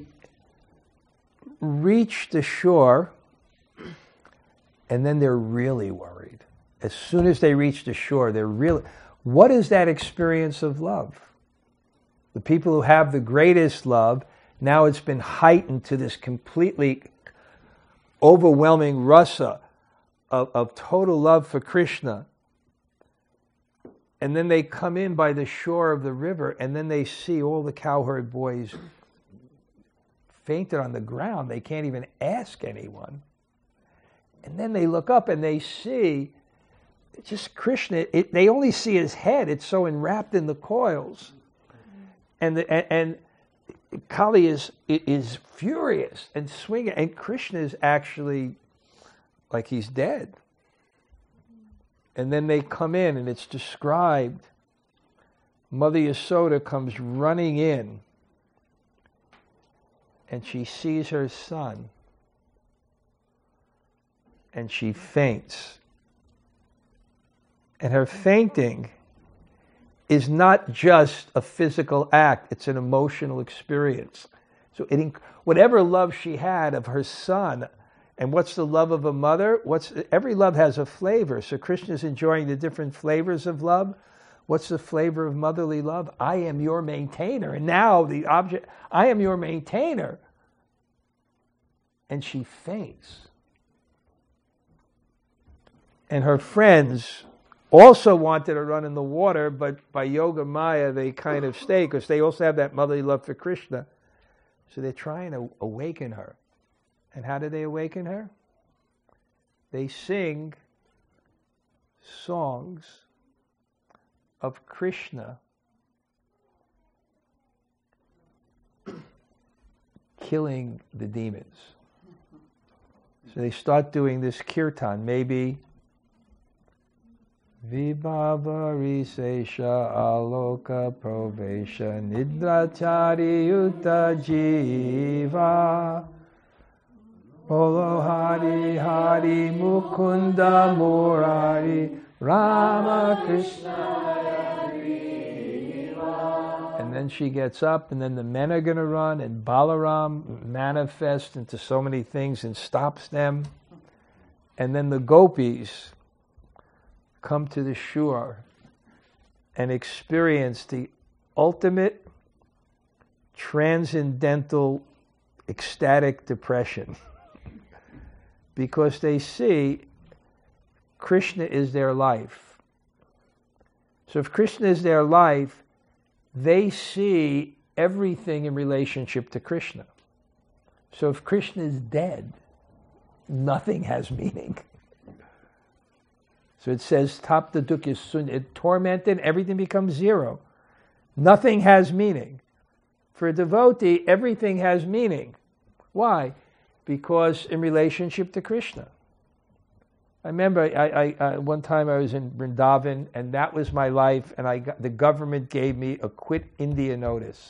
reach the shore, and then they're really worried. As soon as they reach the shore, they're really... What is that experience of love? The people who have the greatest love, now it's been heightened to this completely overwhelming rasa of total love for Krishna. And then they come in by the shore of the river, and then they see all the cowherd boys fainted on the ground. They can't even ask anyone. And then they look up and they see just Krishna. They only see his head. It's so enwrapped in the coils. And Kali is furious and swinging. And Krishna is actually like he's dead. And then they come in, and it's described. Mother Yasoda comes running in, and she sees her son, and she faints. And her fainting is not just a physical act, it's an emotional experience. So whatever love she had of her son, and what's the love of a mother? Every love has a flavor. So Krishna's enjoying the different flavors of love. What's the flavor of motherly love? I am your maintainer. And now the object, I am your maintainer. And she faints. And her friends also wanted to run in the water, but by Yoga Maya they kind of stay, because they also have that motherly love for Krishna. So they're trying to awaken her. And how do they awaken her? They sing songs of Krishna killing the demons. So they start doing this kirtan, maybe Vibhavari Sesha Aloka Provesha Nidrachari Yuta Jiva Bolo Hari Hari Mukunda Murari Rama Krishna. And then she gets up, and then the men are going to run, and Balaram manifests into so many things and stops them. And then the gopis come to the shore and experience the ultimate transcendental ecstatic depression. Because they see Krishna is their life. So if Krishna is their life, they see everything in relationship to Krishna. So if Krishna is dead, nothing has meaning. So it says, Tapta Dukkha Sunya, tormented, everything becomes zero. Nothing has meaning. For a devotee, everything has meaning. Why? because in relationship to Krishna. I remember I one time I was in Vrindavan, and that was my life, and the government gave me a quit India notice.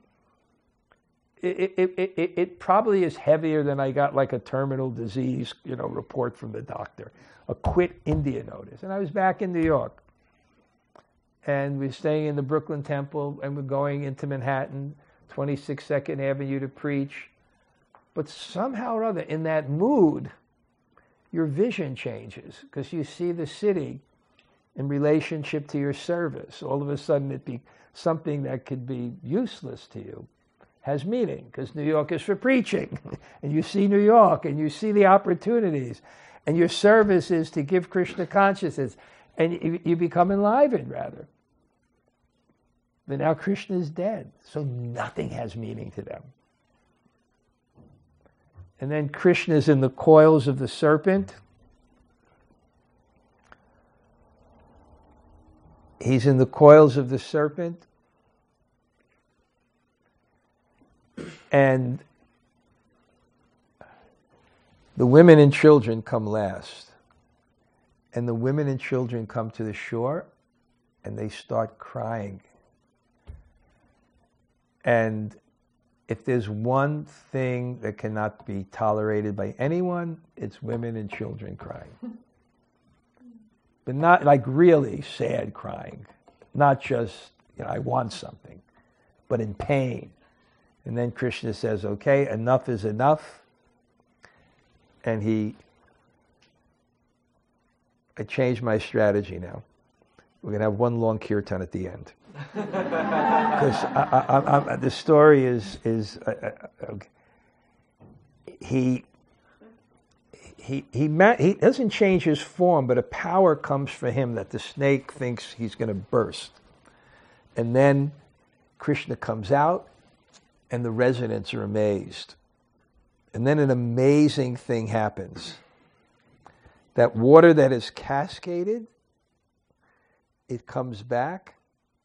It probably is heavier than I got like a terminal disease, report from the doctor. A quit India notice. And I was back in New York. And we're staying in the Brooklyn Temple, and we're going into Manhattan, 26th 2nd Avenue to preach. But somehow or other, in that mood, your vision changes because you see the city in relationship to your service. All of a sudden, it be something that could be useless to you has meaning because New York is for preaching. And you see New York, and you see the opportunities. And your service is to give Krishna consciousness. And you become enlivened, rather. But now Krishna is dead, so nothing has meaning to them. And then Krishna is in the coils of the serpent. He's in the coils of the serpent. And the women and children come last. And the women and children come to the shore, and they start crying. And if there's one thing that cannot be tolerated by anyone, it's women and children crying. But not like really sad crying. Not just, I want something, but in pain. And then Krishna says, okay, enough is enough. And I changed my strategy now. We're going to have one long kirtan at the end. Because the story is he doesn't change his form, but a power comes for him that the snake thinks he's going to burst. And then Krishna comes out, and the residents are amazed. And then an amazing thing happens. That water that is cascaded, it comes back,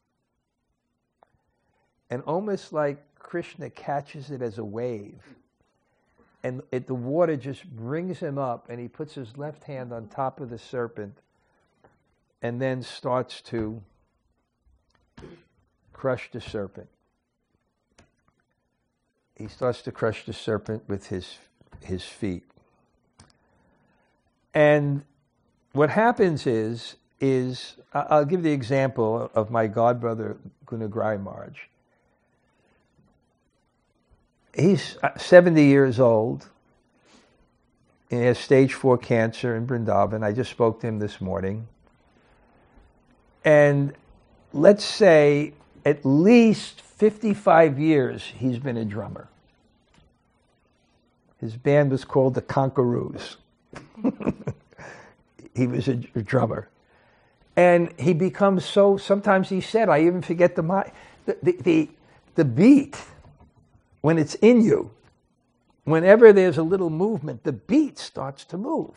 and almost like Krishna catches it as a wave. And the water just brings him up, and he puts his left hand on top of the serpent and then starts to crush the serpent. He starts to crush the serpent with his feet. And what happens is I'll give the example of my godbrother, Gunagrai Maharaj. He's 70 years old. He has stage 4 cancer in Vrindavan. I just spoke to him this morning. And let's say at least 55 years he's been a drummer. His band was called the Conquerors. He was a drummer. And he becomes so, sometimes he said, I even forget the beat. When it's in you, whenever there's a little movement, the beat starts to move.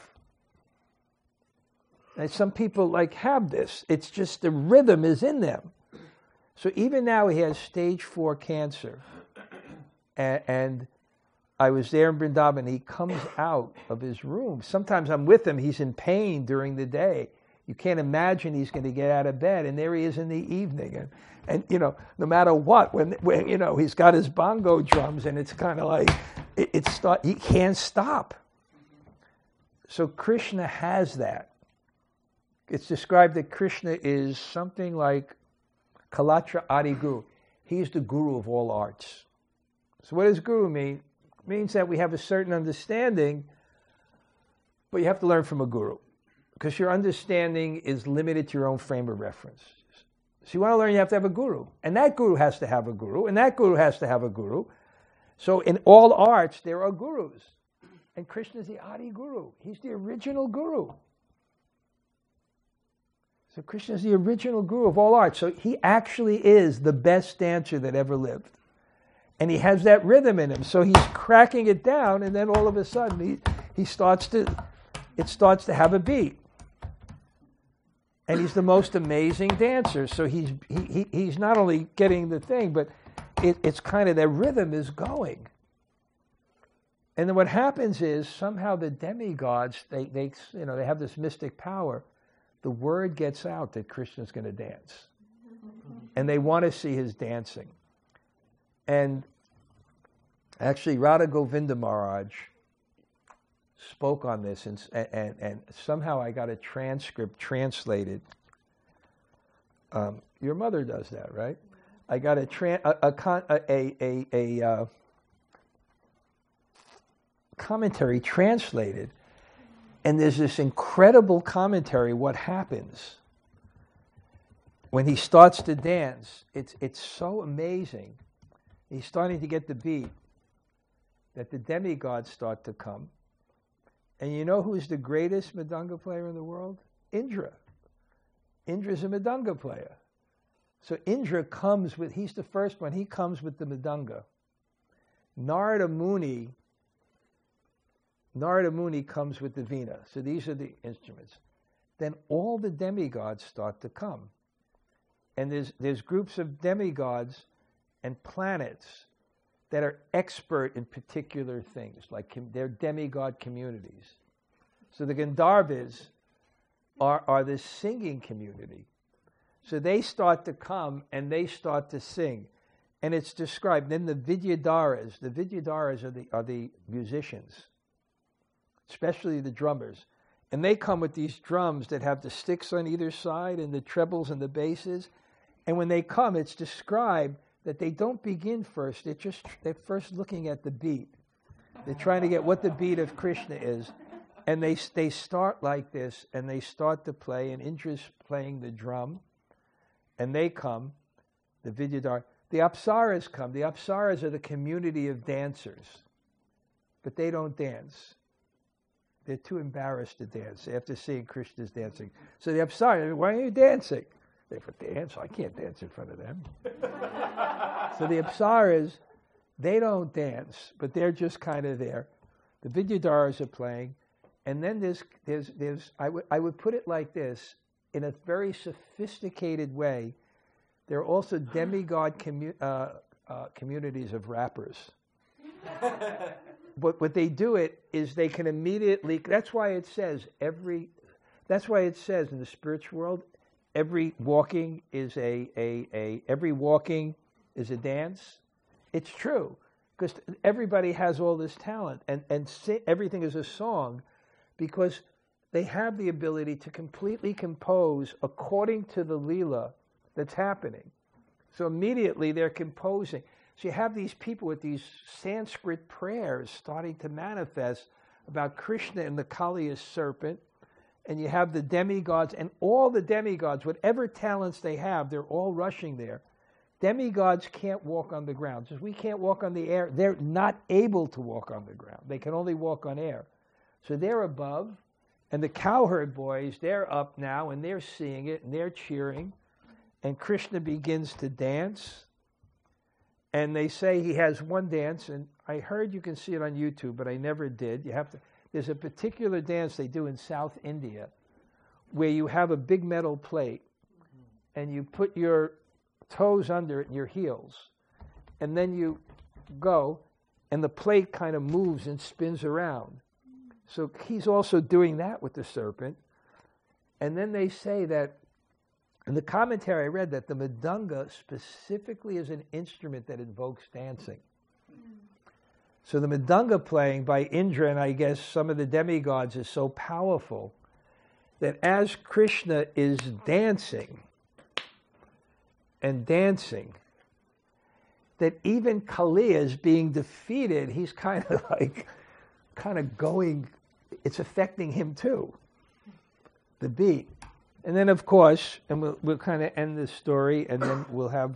And some people have this. It's just the rhythm is in them. So even now he has stage 4 cancer. And I was there in Vrindavan. He comes out of his room. Sometimes I'm with him. He's in pain during the day. You can't imagine he's going to get out of bed. And there he is in the evening. And no matter what, when he's got his bongo drums, and it's kind of like, he can't stop. So Krishna has that. It's described that Krishna is something like Kalatra Adi Guru. He's the guru of all arts. So what does guru mean? It means that we have a certain understanding, but you have to learn from a guru. Because your understanding is limited to your own frame of reference. So you want to learn, you have to have a guru. And that guru has to have a guru. And that guru has to have a guru. So in all arts, there are gurus. And Krishna is the Adi Guru. He's the original guru. So Krishna is the original guru of all arts. So he actually is the best dancer that ever lived. And he has that rhythm in him. So he's cracking it down, and then all of a sudden it starts to have a beat. And he's the most amazing dancer. So he's not only getting the thing, but it's kind of that rhythm is going. And then what happens is somehow the demigods, they have this mystic power. The word gets out that Krishna's going to dance. And they want to see his dancing. And actually, Radha Govinda Maharaj spoke on this, and somehow I got a transcript translated. Your mother does that, right? I got a commentary translated, and there's this incredible commentary. What happens when he starts to dance? It's so amazing. He's starting to get the beat that the demigods start to come. And you know who's the greatest Mridanga player in the world? Indra. Indra's a Mridanga player. So Indra comes with, he's the first one, he comes with the Mridanga. Narada Muni comes with the Veena. So these are the instruments. Then all the demigods start to come. And there's groups of demigods and planets that are expert in particular things, like they're demigod communities. So the Gandharvas are this singing community. So they start to come and they start to sing. And it's described. Then the Vidyadharas are the musicians, especially the drummers. And they come with these drums that have the sticks on either side and the trebles and the basses. And when they come, it's described that they don't begin first. They're first looking at the beat. They're trying to get what the beat of Krishna is. And they start like this, and they start to play, and Indra's playing the drum. And they come, the Vidyadhara. The Apsaras come. The Apsaras are the community of dancers. But they don't dance. They're too embarrassed to dance after seeing Krishna's dancing. So the Apsaras, why are you dancing? They dance. I can't dance in front of them. So the Apsaras, they don't dance, but they're just kind of there. The Vidyadharas are playing, and then there's I would put it like this, in a very sophisticated way. There are also demigod communities of rappers. But what they do is they can immediately. That's why it says in the spiritual world, every walking is every walking is a dance. It's true, because everybody has all this talent, and everything is a song, because they have the ability to completely compose according to the Leela that's happening. So immediately they're composing. So you have these people with these Sanskrit prayers starting to manifest about Krishna and the Kaliya serpent, and you have the demigods, and all the demigods, whatever talents they have, they're all rushing there. Demigods can't walk on the ground. Just we can't walk on the air. They're not able to walk on the ground. They can only walk on air. So they're above, and the cowherd boys, they're up now, and they're seeing it, and they're cheering. And Krishna begins to dance. And they say he has one dance, and I heard you can see it on YouTube, but I never did. There's a particular dance they do in South India where you have a big metal plate, and you put your toes under it and your heels, and then you go, and the plate kind of moves and spins around. So he's also doing that with the serpent. And then they say that, in the commentary I read, that the Mridanga specifically is an instrument that invokes dancing. So the Mridanga playing by Indra and I guess some of the demigods is so powerful that as Krishna is dancing and dancing, that even Kaliya is being defeated. He's kind of going, it's affecting him too, the beat. And then, of course, and we'll kind of end this story, and then we'll have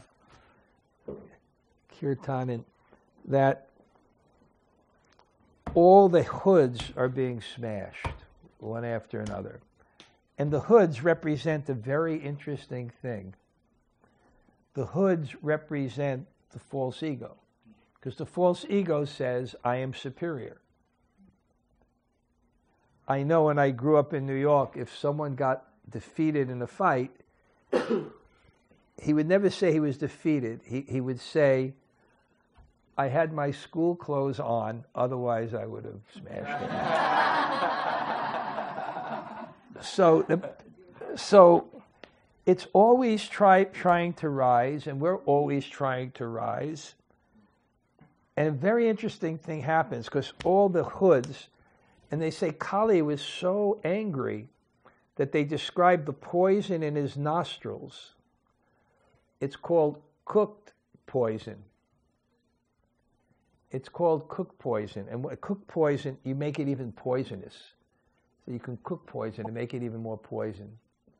kirtan, and that all the hoods are being smashed, one after another. And the hoods represent a very interesting thing. The hoods represent the false ego, because the false ego says, I am superior. I know when I grew up in New York, if someone got defeated in a fight, he would never say he was defeated. He would say, I had my school clothes on, otherwise I would have smashed it. So it's always trying to rise, and we're always trying to rise. And a very interesting thing happens, because all the hoods, and they say Kali was so angry that they describe the poison in his nostrils. It's called cooked poison. It's called cooked poison. And cooked poison, you make it even poisonous. So you can cook poison and make it even more poison.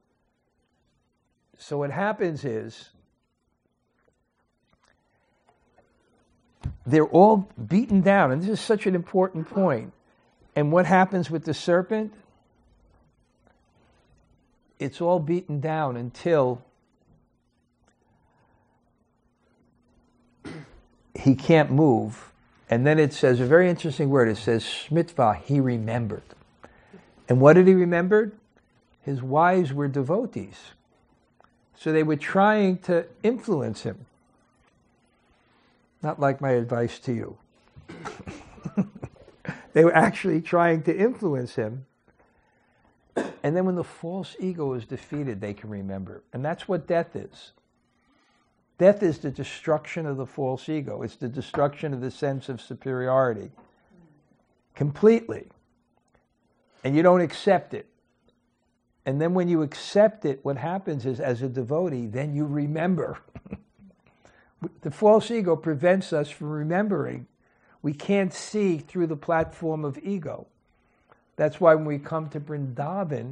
So what happens is, they're all beaten down, and this is such an important point. And what happens with the serpent? It's all beaten down until he can't move. And then it says, a very interesting word, it says, Shmitva, he remembered. And what did he remember? His wives were devotees. So they were trying to influence him. Not like my advice to you. They were actually trying to influence him. And then when the false ego is defeated, they can remember. And that's what death is. Death is the destruction of the false ego. It's the destruction of the sense of superiority. Completely. And you don't accept it. And then when you accept it, what happens is, as a devotee, then you remember. The false ego prevents us from remembering. We can't see through the platform of ego. That's why when we come to Vrindavan,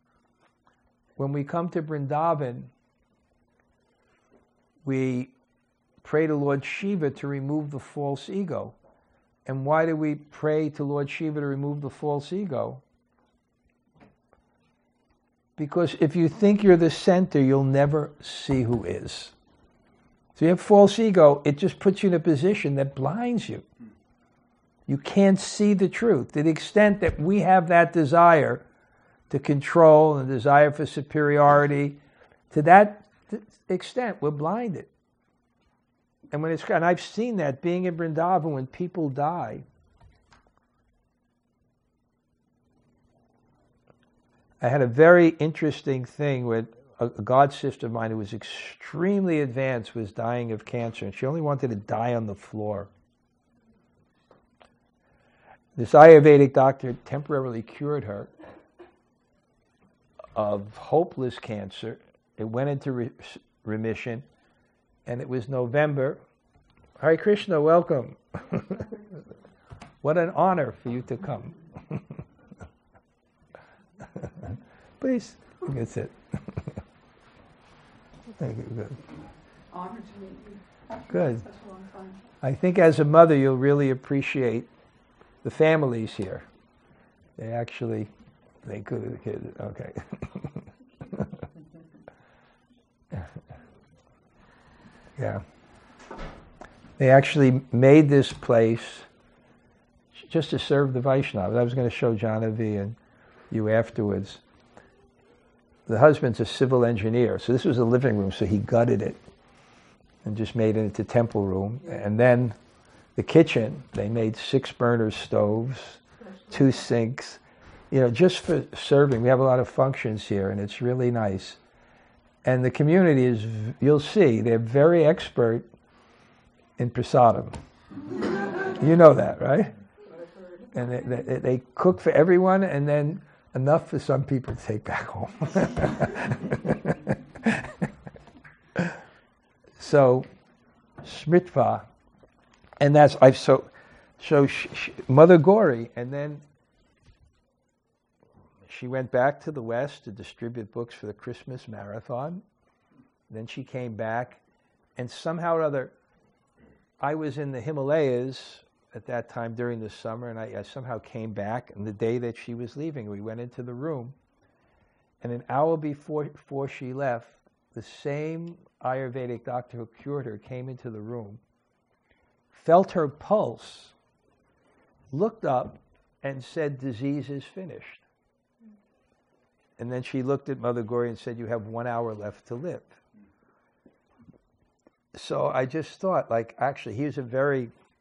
we pray to Lord Shiva to remove the false ego. And why do we pray to Lord Shiva to remove the false ego? Because if you think you're the center, you'll never see who is. So you have false ego, it just puts you in a position that blinds you. You can't see the truth. To the extent that we have that desire to control and desire for superiority, to that extent, we're blinded. And I've seen that being in Vrindavan when people die. I had a very interesting thing with a god sister of mine who was extremely advanced, was dying of cancer, and she only wanted to die on the floor. This Ayurvedic doctor temporarily cured her of hopeless cancer. It went into remission, and it was November. Hare Krishna, welcome. What an honor for you to come. Please, you can sit. Thank you. Good. Honor to meet you. Good. Such a long time. I think as a mother, you'll really appreciate the families here. They could, okay. Yeah. They actually made this place just to serve the Vaishnavas. I was going to show Janavi and you afterwards. The husband's a civil engineer, so this was a living room, so he gutted it and just made it into temple room. And then the kitchen, they made 6-burner stoves, 2 sinks, just for serving. We have a lot of functions here, and it's really nice. And the community is, you'll see, they're very expert in prasadam. You know that, right? And they cook for everyone, and then enough for some people to take back home. So, Smritva, and that's Mother Gauri, and then she went back to the West to distribute books for the Christmas marathon. Then she came back, and somehow or other, I was in the Himalayas at that time during the summer, and I somehow came back, and the day that she was leaving, we went into the room, and an hour before she left, the same Ayurvedic doctor who cured her came into the room, felt her pulse, looked up, and said, "Disease is finished." And then she looked at Mother Gauri and said, "You have 1 hour left to live." So I just thought, actually, here's a very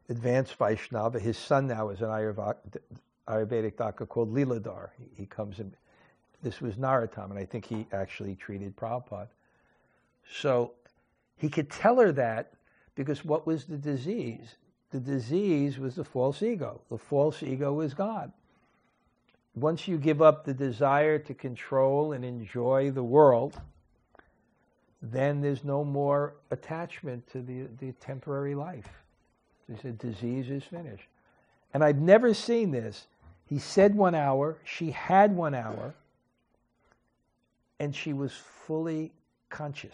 advanced Vaishnava. His son now is an Ayurvedic doctor called Leeladhar. He comes in. This was Narottam, and I think he actually treated Prabhupada. So he could tell her that because what was the disease? The disease was the false ego. The false ego was God. Once you give up the desire to control and enjoy the world, then there's no more attachment to the temporary life. He said, disease is finished. And I've never seen this. He said 1 hour, she had 1 hour, and she was fully conscious.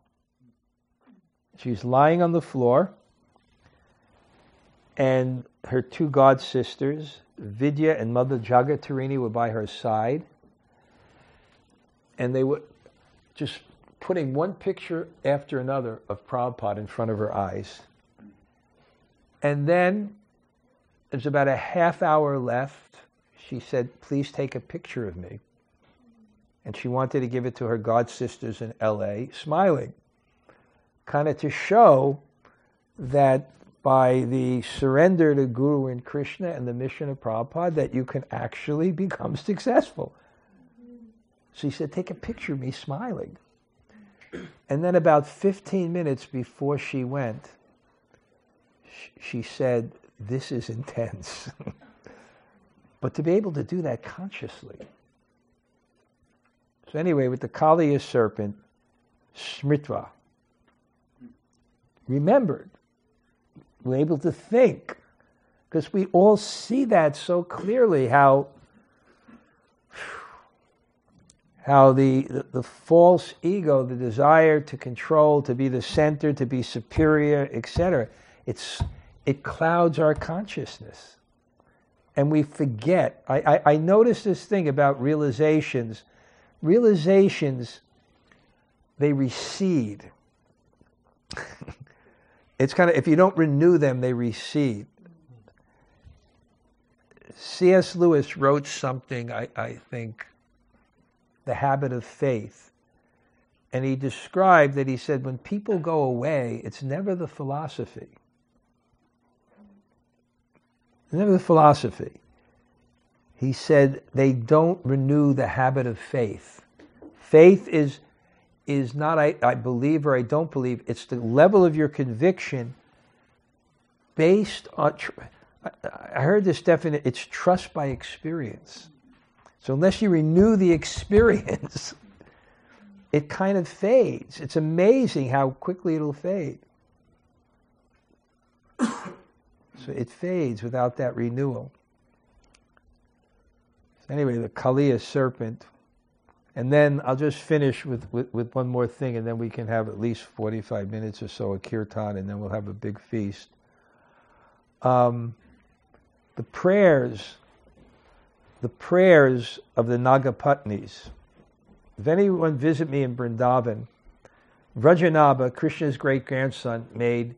She's lying on the floor, and her 2 god sisters, Vidya and Mother Jagatarini, were by her side, and they were just putting one picture after another of Prabhupada in front of her eyes. And then there's about a half hour left. She said, please take a picture of me. And she wanted to give it to her god sisters in LA, smiling, kind of to show that by the surrender to Guru and Krishna and the mission of Prabhupada, that you can actually become successful. So he said, take a picture of me smiling. And then about 15 minutes before she went, she said, this is intense. But to be able to do that consciously. So anyway, with the Kaliya serpent, Smritva, remembered, we're able to think, because we all see that so clearly, how the false ego, the desire to control, to be the center, to be superior, etc., it clouds our consciousness. And we forget. I noticed this thing about realizations. Realizations, they recede. It's kind of, if you don't renew them, they recede. C.S. Lewis wrote something, I think, The Habit of Faith. And he described that, he said, when people go away, it's never the philosophy. Never the philosophy. He said they don't renew the habit of faith. Faith is not I believe or I don't believe. It's the level of your conviction based on, I heard this definition, it's trust by experience. So unless you renew the experience, it kind of fades. It's amazing how quickly it'll fade. So it fades without that renewal. So anyway, the Kaliya serpent. And then I'll just finish with one more thing, and then we can have at least 45 minutes or so of kirtan, and then we'll have a big feast. The prayers of the Nagapatnis. If anyone visit me in Vrindavan, Vrajanabha, Krishna's great-grandson, made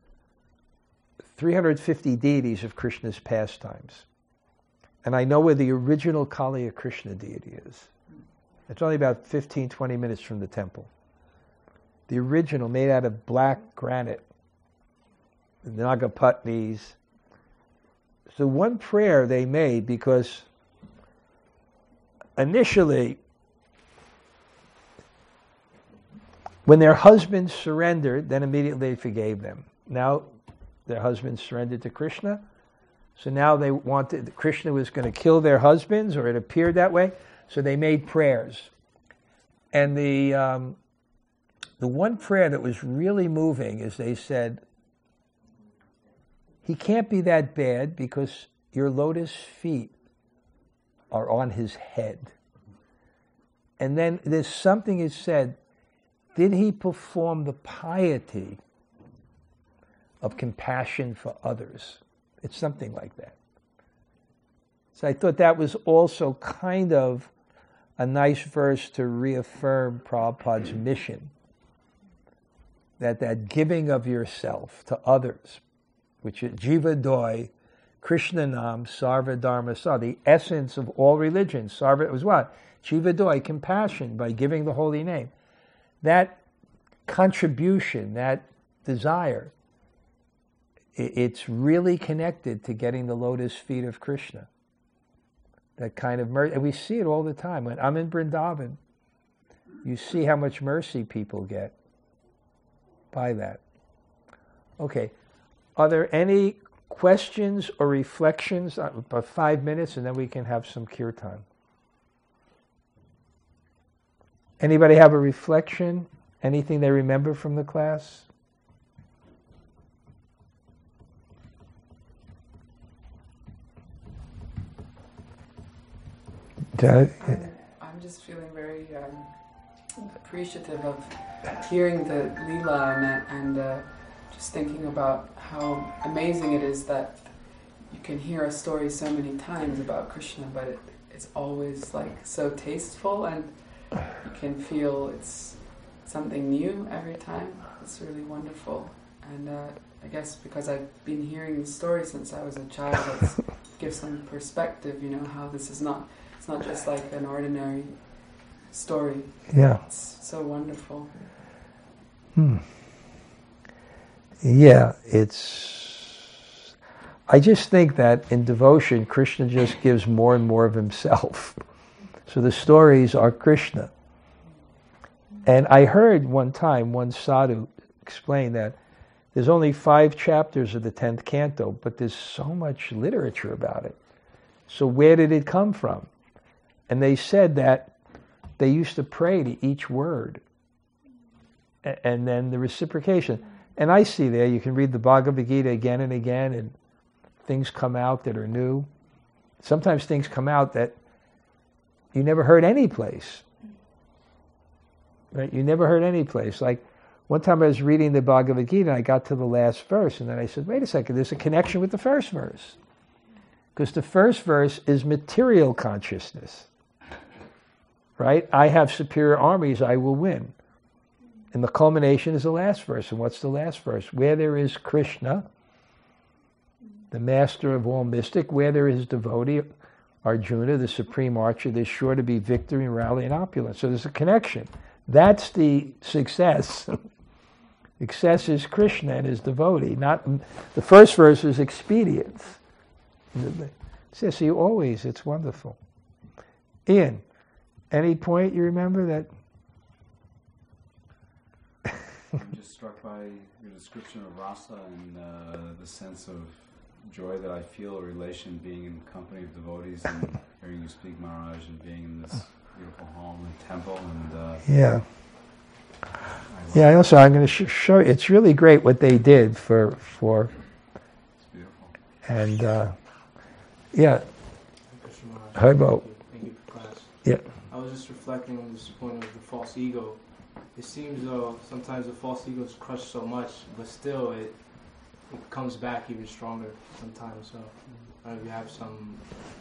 350 deities of Krishna's pastimes. And I know where the original Kaliya Krishna deity is. It's only about 15, 20 minutes from the temple. The original, made out of black granite. The Nagapatnis. So one prayer they made, because initially, when their husbands surrendered, then immediately they forgave them. Now, their husbands surrendered to Krishna. So now they wanted, Krishna was going to kill their husbands, or it appeared that way. So they made prayers. And the one prayer that was really moving is they said, he can't be that bad because your lotus feet are on his head. And then there's something is said, did he perform the piety of compassion for others? It's something like that. So I thought that was also kind of a nice verse to reaffirm Prabhupada's mission. That giving of yourself to others, which is Jiva Doi, Krishna Nam, Sarva Dharma Sa, the essence of all religions. Sarva was what? Jiva Doi, compassion, by giving the holy name. That contribution, that desire, it's really connected to getting the lotus feet of Krishna. That kind of mercy, and we see it all the time. When I'm in Vrindavan, you see how much mercy people get by that. Okay, are there any questions or reflections? About 5 minutes, and then we can have some kirtan. Anybody have a reflection? Anything they remember from the class? I'm just feeling very appreciative of hearing the Leela and just thinking about how amazing it is that you can hear a story so many times about Krishna, but it's always like so tasteful, and you can feel it's something new every time. It's really wonderful. And I guess because I've been hearing the story since I was a child, it gives some perspective, how this is it's not just like an ordinary story. Yeah. It's so wonderful. Yeah, I just think that in devotion, Krishna just gives more and more of himself. So the stories are Krishna. And I heard one time, one sadhu explain that there's only 5 chapters of the 10th canto, but there's so much literature about it. So where did it come from? And they said that they used to pray to each word. And then the reciprocation. And I see there, you can read the Bhagavad Gita again and again, and things come out that are new. Sometimes things come out that you never heard any place. Right? You never heard any place. Like, one time I was reading the Bhagavad Gita, and I got to the last verse, and then I said, wait a second, there's a connection with the first verse. Because the first verse is material consciousness. Right? I have superior armies, I will win. And the culmination is the last verse. And what's the last verse? Where there is Krishna, the master of all mystic, where there is devotee, Arjuna, the supreme archer, there's sure to be victory and rally and opulence. So there's a connection. That's the success. Success is Krishna and his devotee. Not the first verse is expedience. So you always, it's wonderful. Ian, any point you remember that? I'm just struck by your description of rasa and the sense of joy that I feel, a relation being in company of devotees and hearing you speak, Maharaj, and being in this beautiful home and temple. And yeah. Yeah, also I'm going to show you, it's really great what they did for it's beautiful. And yeah. Haribo. Thank you for class. Yeah. I was just reflecting on this point of the false ego. It seems though sometimes the false ego is crushed so much, but still it comes back even stronger sometimes. So I don't know if you have some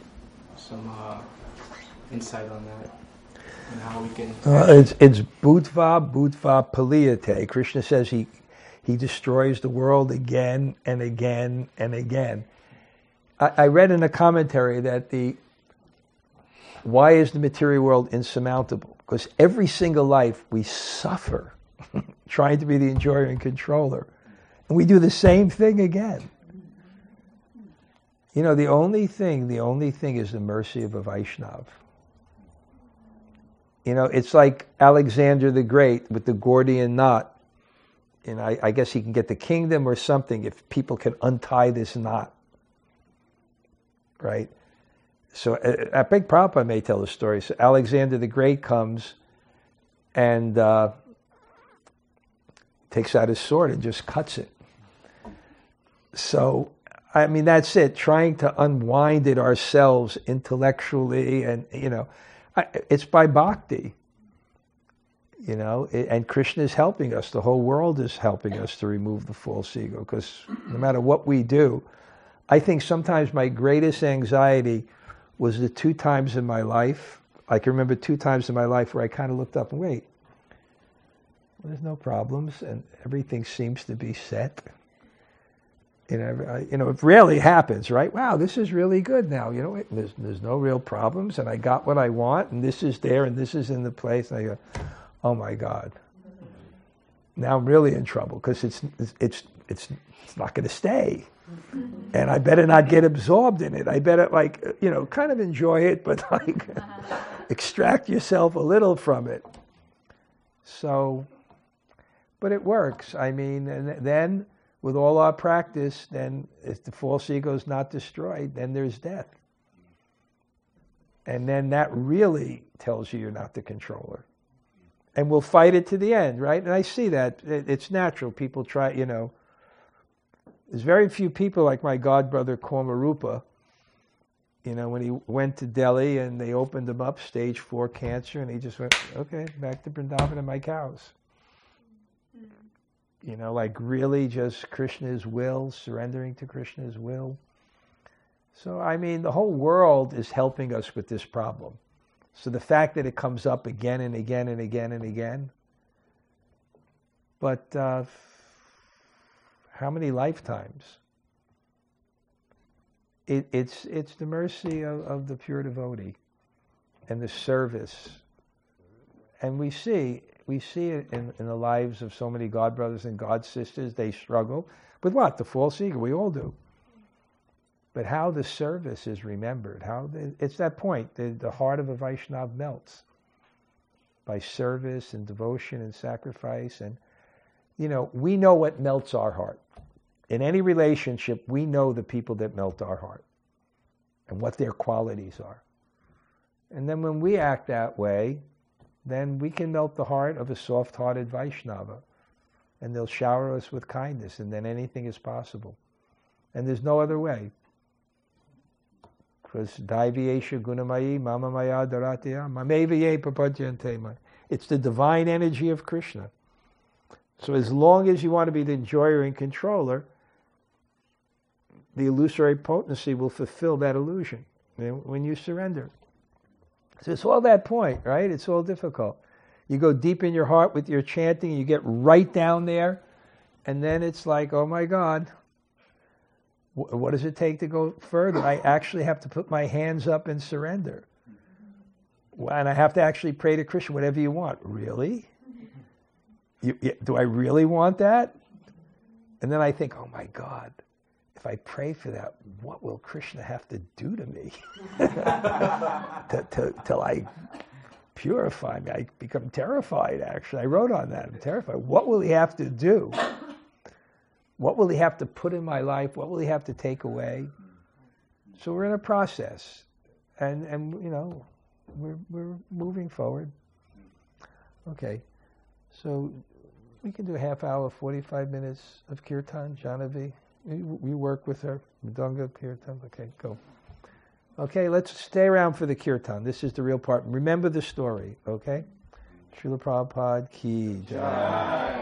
insight on that and how we can. It's bhutva paliyate. Krishna says he destroys the world again and again and again. I read in a commentary that why is the material world insurmountable? Because every single life we suffer trying to be the enjoyer and controller. And we do the same thing again. The only thing is the mercy of a Vaishnav. It's like Alexander the Great with the Gordian knot. I guess he can get the kingdom or something if people can untie this knot. Right? So at Big Prabhupada may tell the story. So Alexander the Great comes and takes out his sword and just cuts it. So, I mean, that's it. Trying to unwind it ourselves intellectually, and it's by bhakti. And Krishna is helping us. The whole world is helping us to remove the false ego. Because no matter what we do, I think sometimes my greatest anxiety was the 2 times in my life. I can remember 2 times in my life where I kind of looked up and wait, there's no problems and everything seems to be set. It rarely happens, right? Wow, this is really good now. There's no real problems, and I got what I want, and this is there, and this is in the place. And I go, oh my God, now I'm really in trouble because it's it's not going to stay. And I better not get absorbed in it. I better, kind of enjoy it, but extract yourself a little from it. So, but it works. I mean, and then with all our practice, then if the false ego is not destroyed, then there's death. And then that really tells you you're not the controller. And we'll fight it to the end, right? And I see that. It's natural. People try, There's very few people like my godbrother Kormarupa, when he went to Delhi and they opened him up, stage 4 cancer, and he just went, okay, back to Vrindavan and my cows. Really just Krishna's will, surrendering to Krishna's will. So, I mean, the whole world is helping us with this problem. So the fact that it comes up again and again and again and again, but how many lifetimes? It's the mercy of the pure devotee and the service. And we see it in the lives of so many God brothers and God sisters. They struggle with what? The false ego. We all do. But how the service is remembered, it's that point, the heart of a Vaishnav melts by service and devotion and sacrifice. And, we know what melts our heart. In any relationship, we know the people that melt our heart and what their qualities are. And then when we act that way, then we can melt the heart of a soft-hearted Vaishnava. And they'll shower us with kindness, and then anything is possible. And there's no other way. Because Daiviyesha Gunamayi Mama Maya Dharatya Mamevaye Prapadyante. It's the divine energy of Krishna. So as long as you want to be the enjoyer and controller, the illusory potency will fulfill that illusion when you surrender. So it's all that point, right? It's all difficult. You go deep in your heart with your chanting, you get right down there, and then it's like, oh my God, what does it take to go further? I actually have to put my hands up and surrender. And I have to actually pray to Krishna, whatever you want. Really? Do I really want that? And then I think, oh my God, if I pray for that, what will Krishna have to do to me till I purify me? I become terrified, actually. I wrote on that. I'm terrified. What will he have to do? What will he have to put in my life? What will he have to take away? So we're in a process, and we're moving forward. Okay, so we can do a half hour, 45 minutes of kirtan, Janavi. We work with her, Mridanga, kirtan. Okay, go. Okay, let's stay around for the kirtan. This is the real part. Remember the story, okay? Srila Prabhupada ki jai.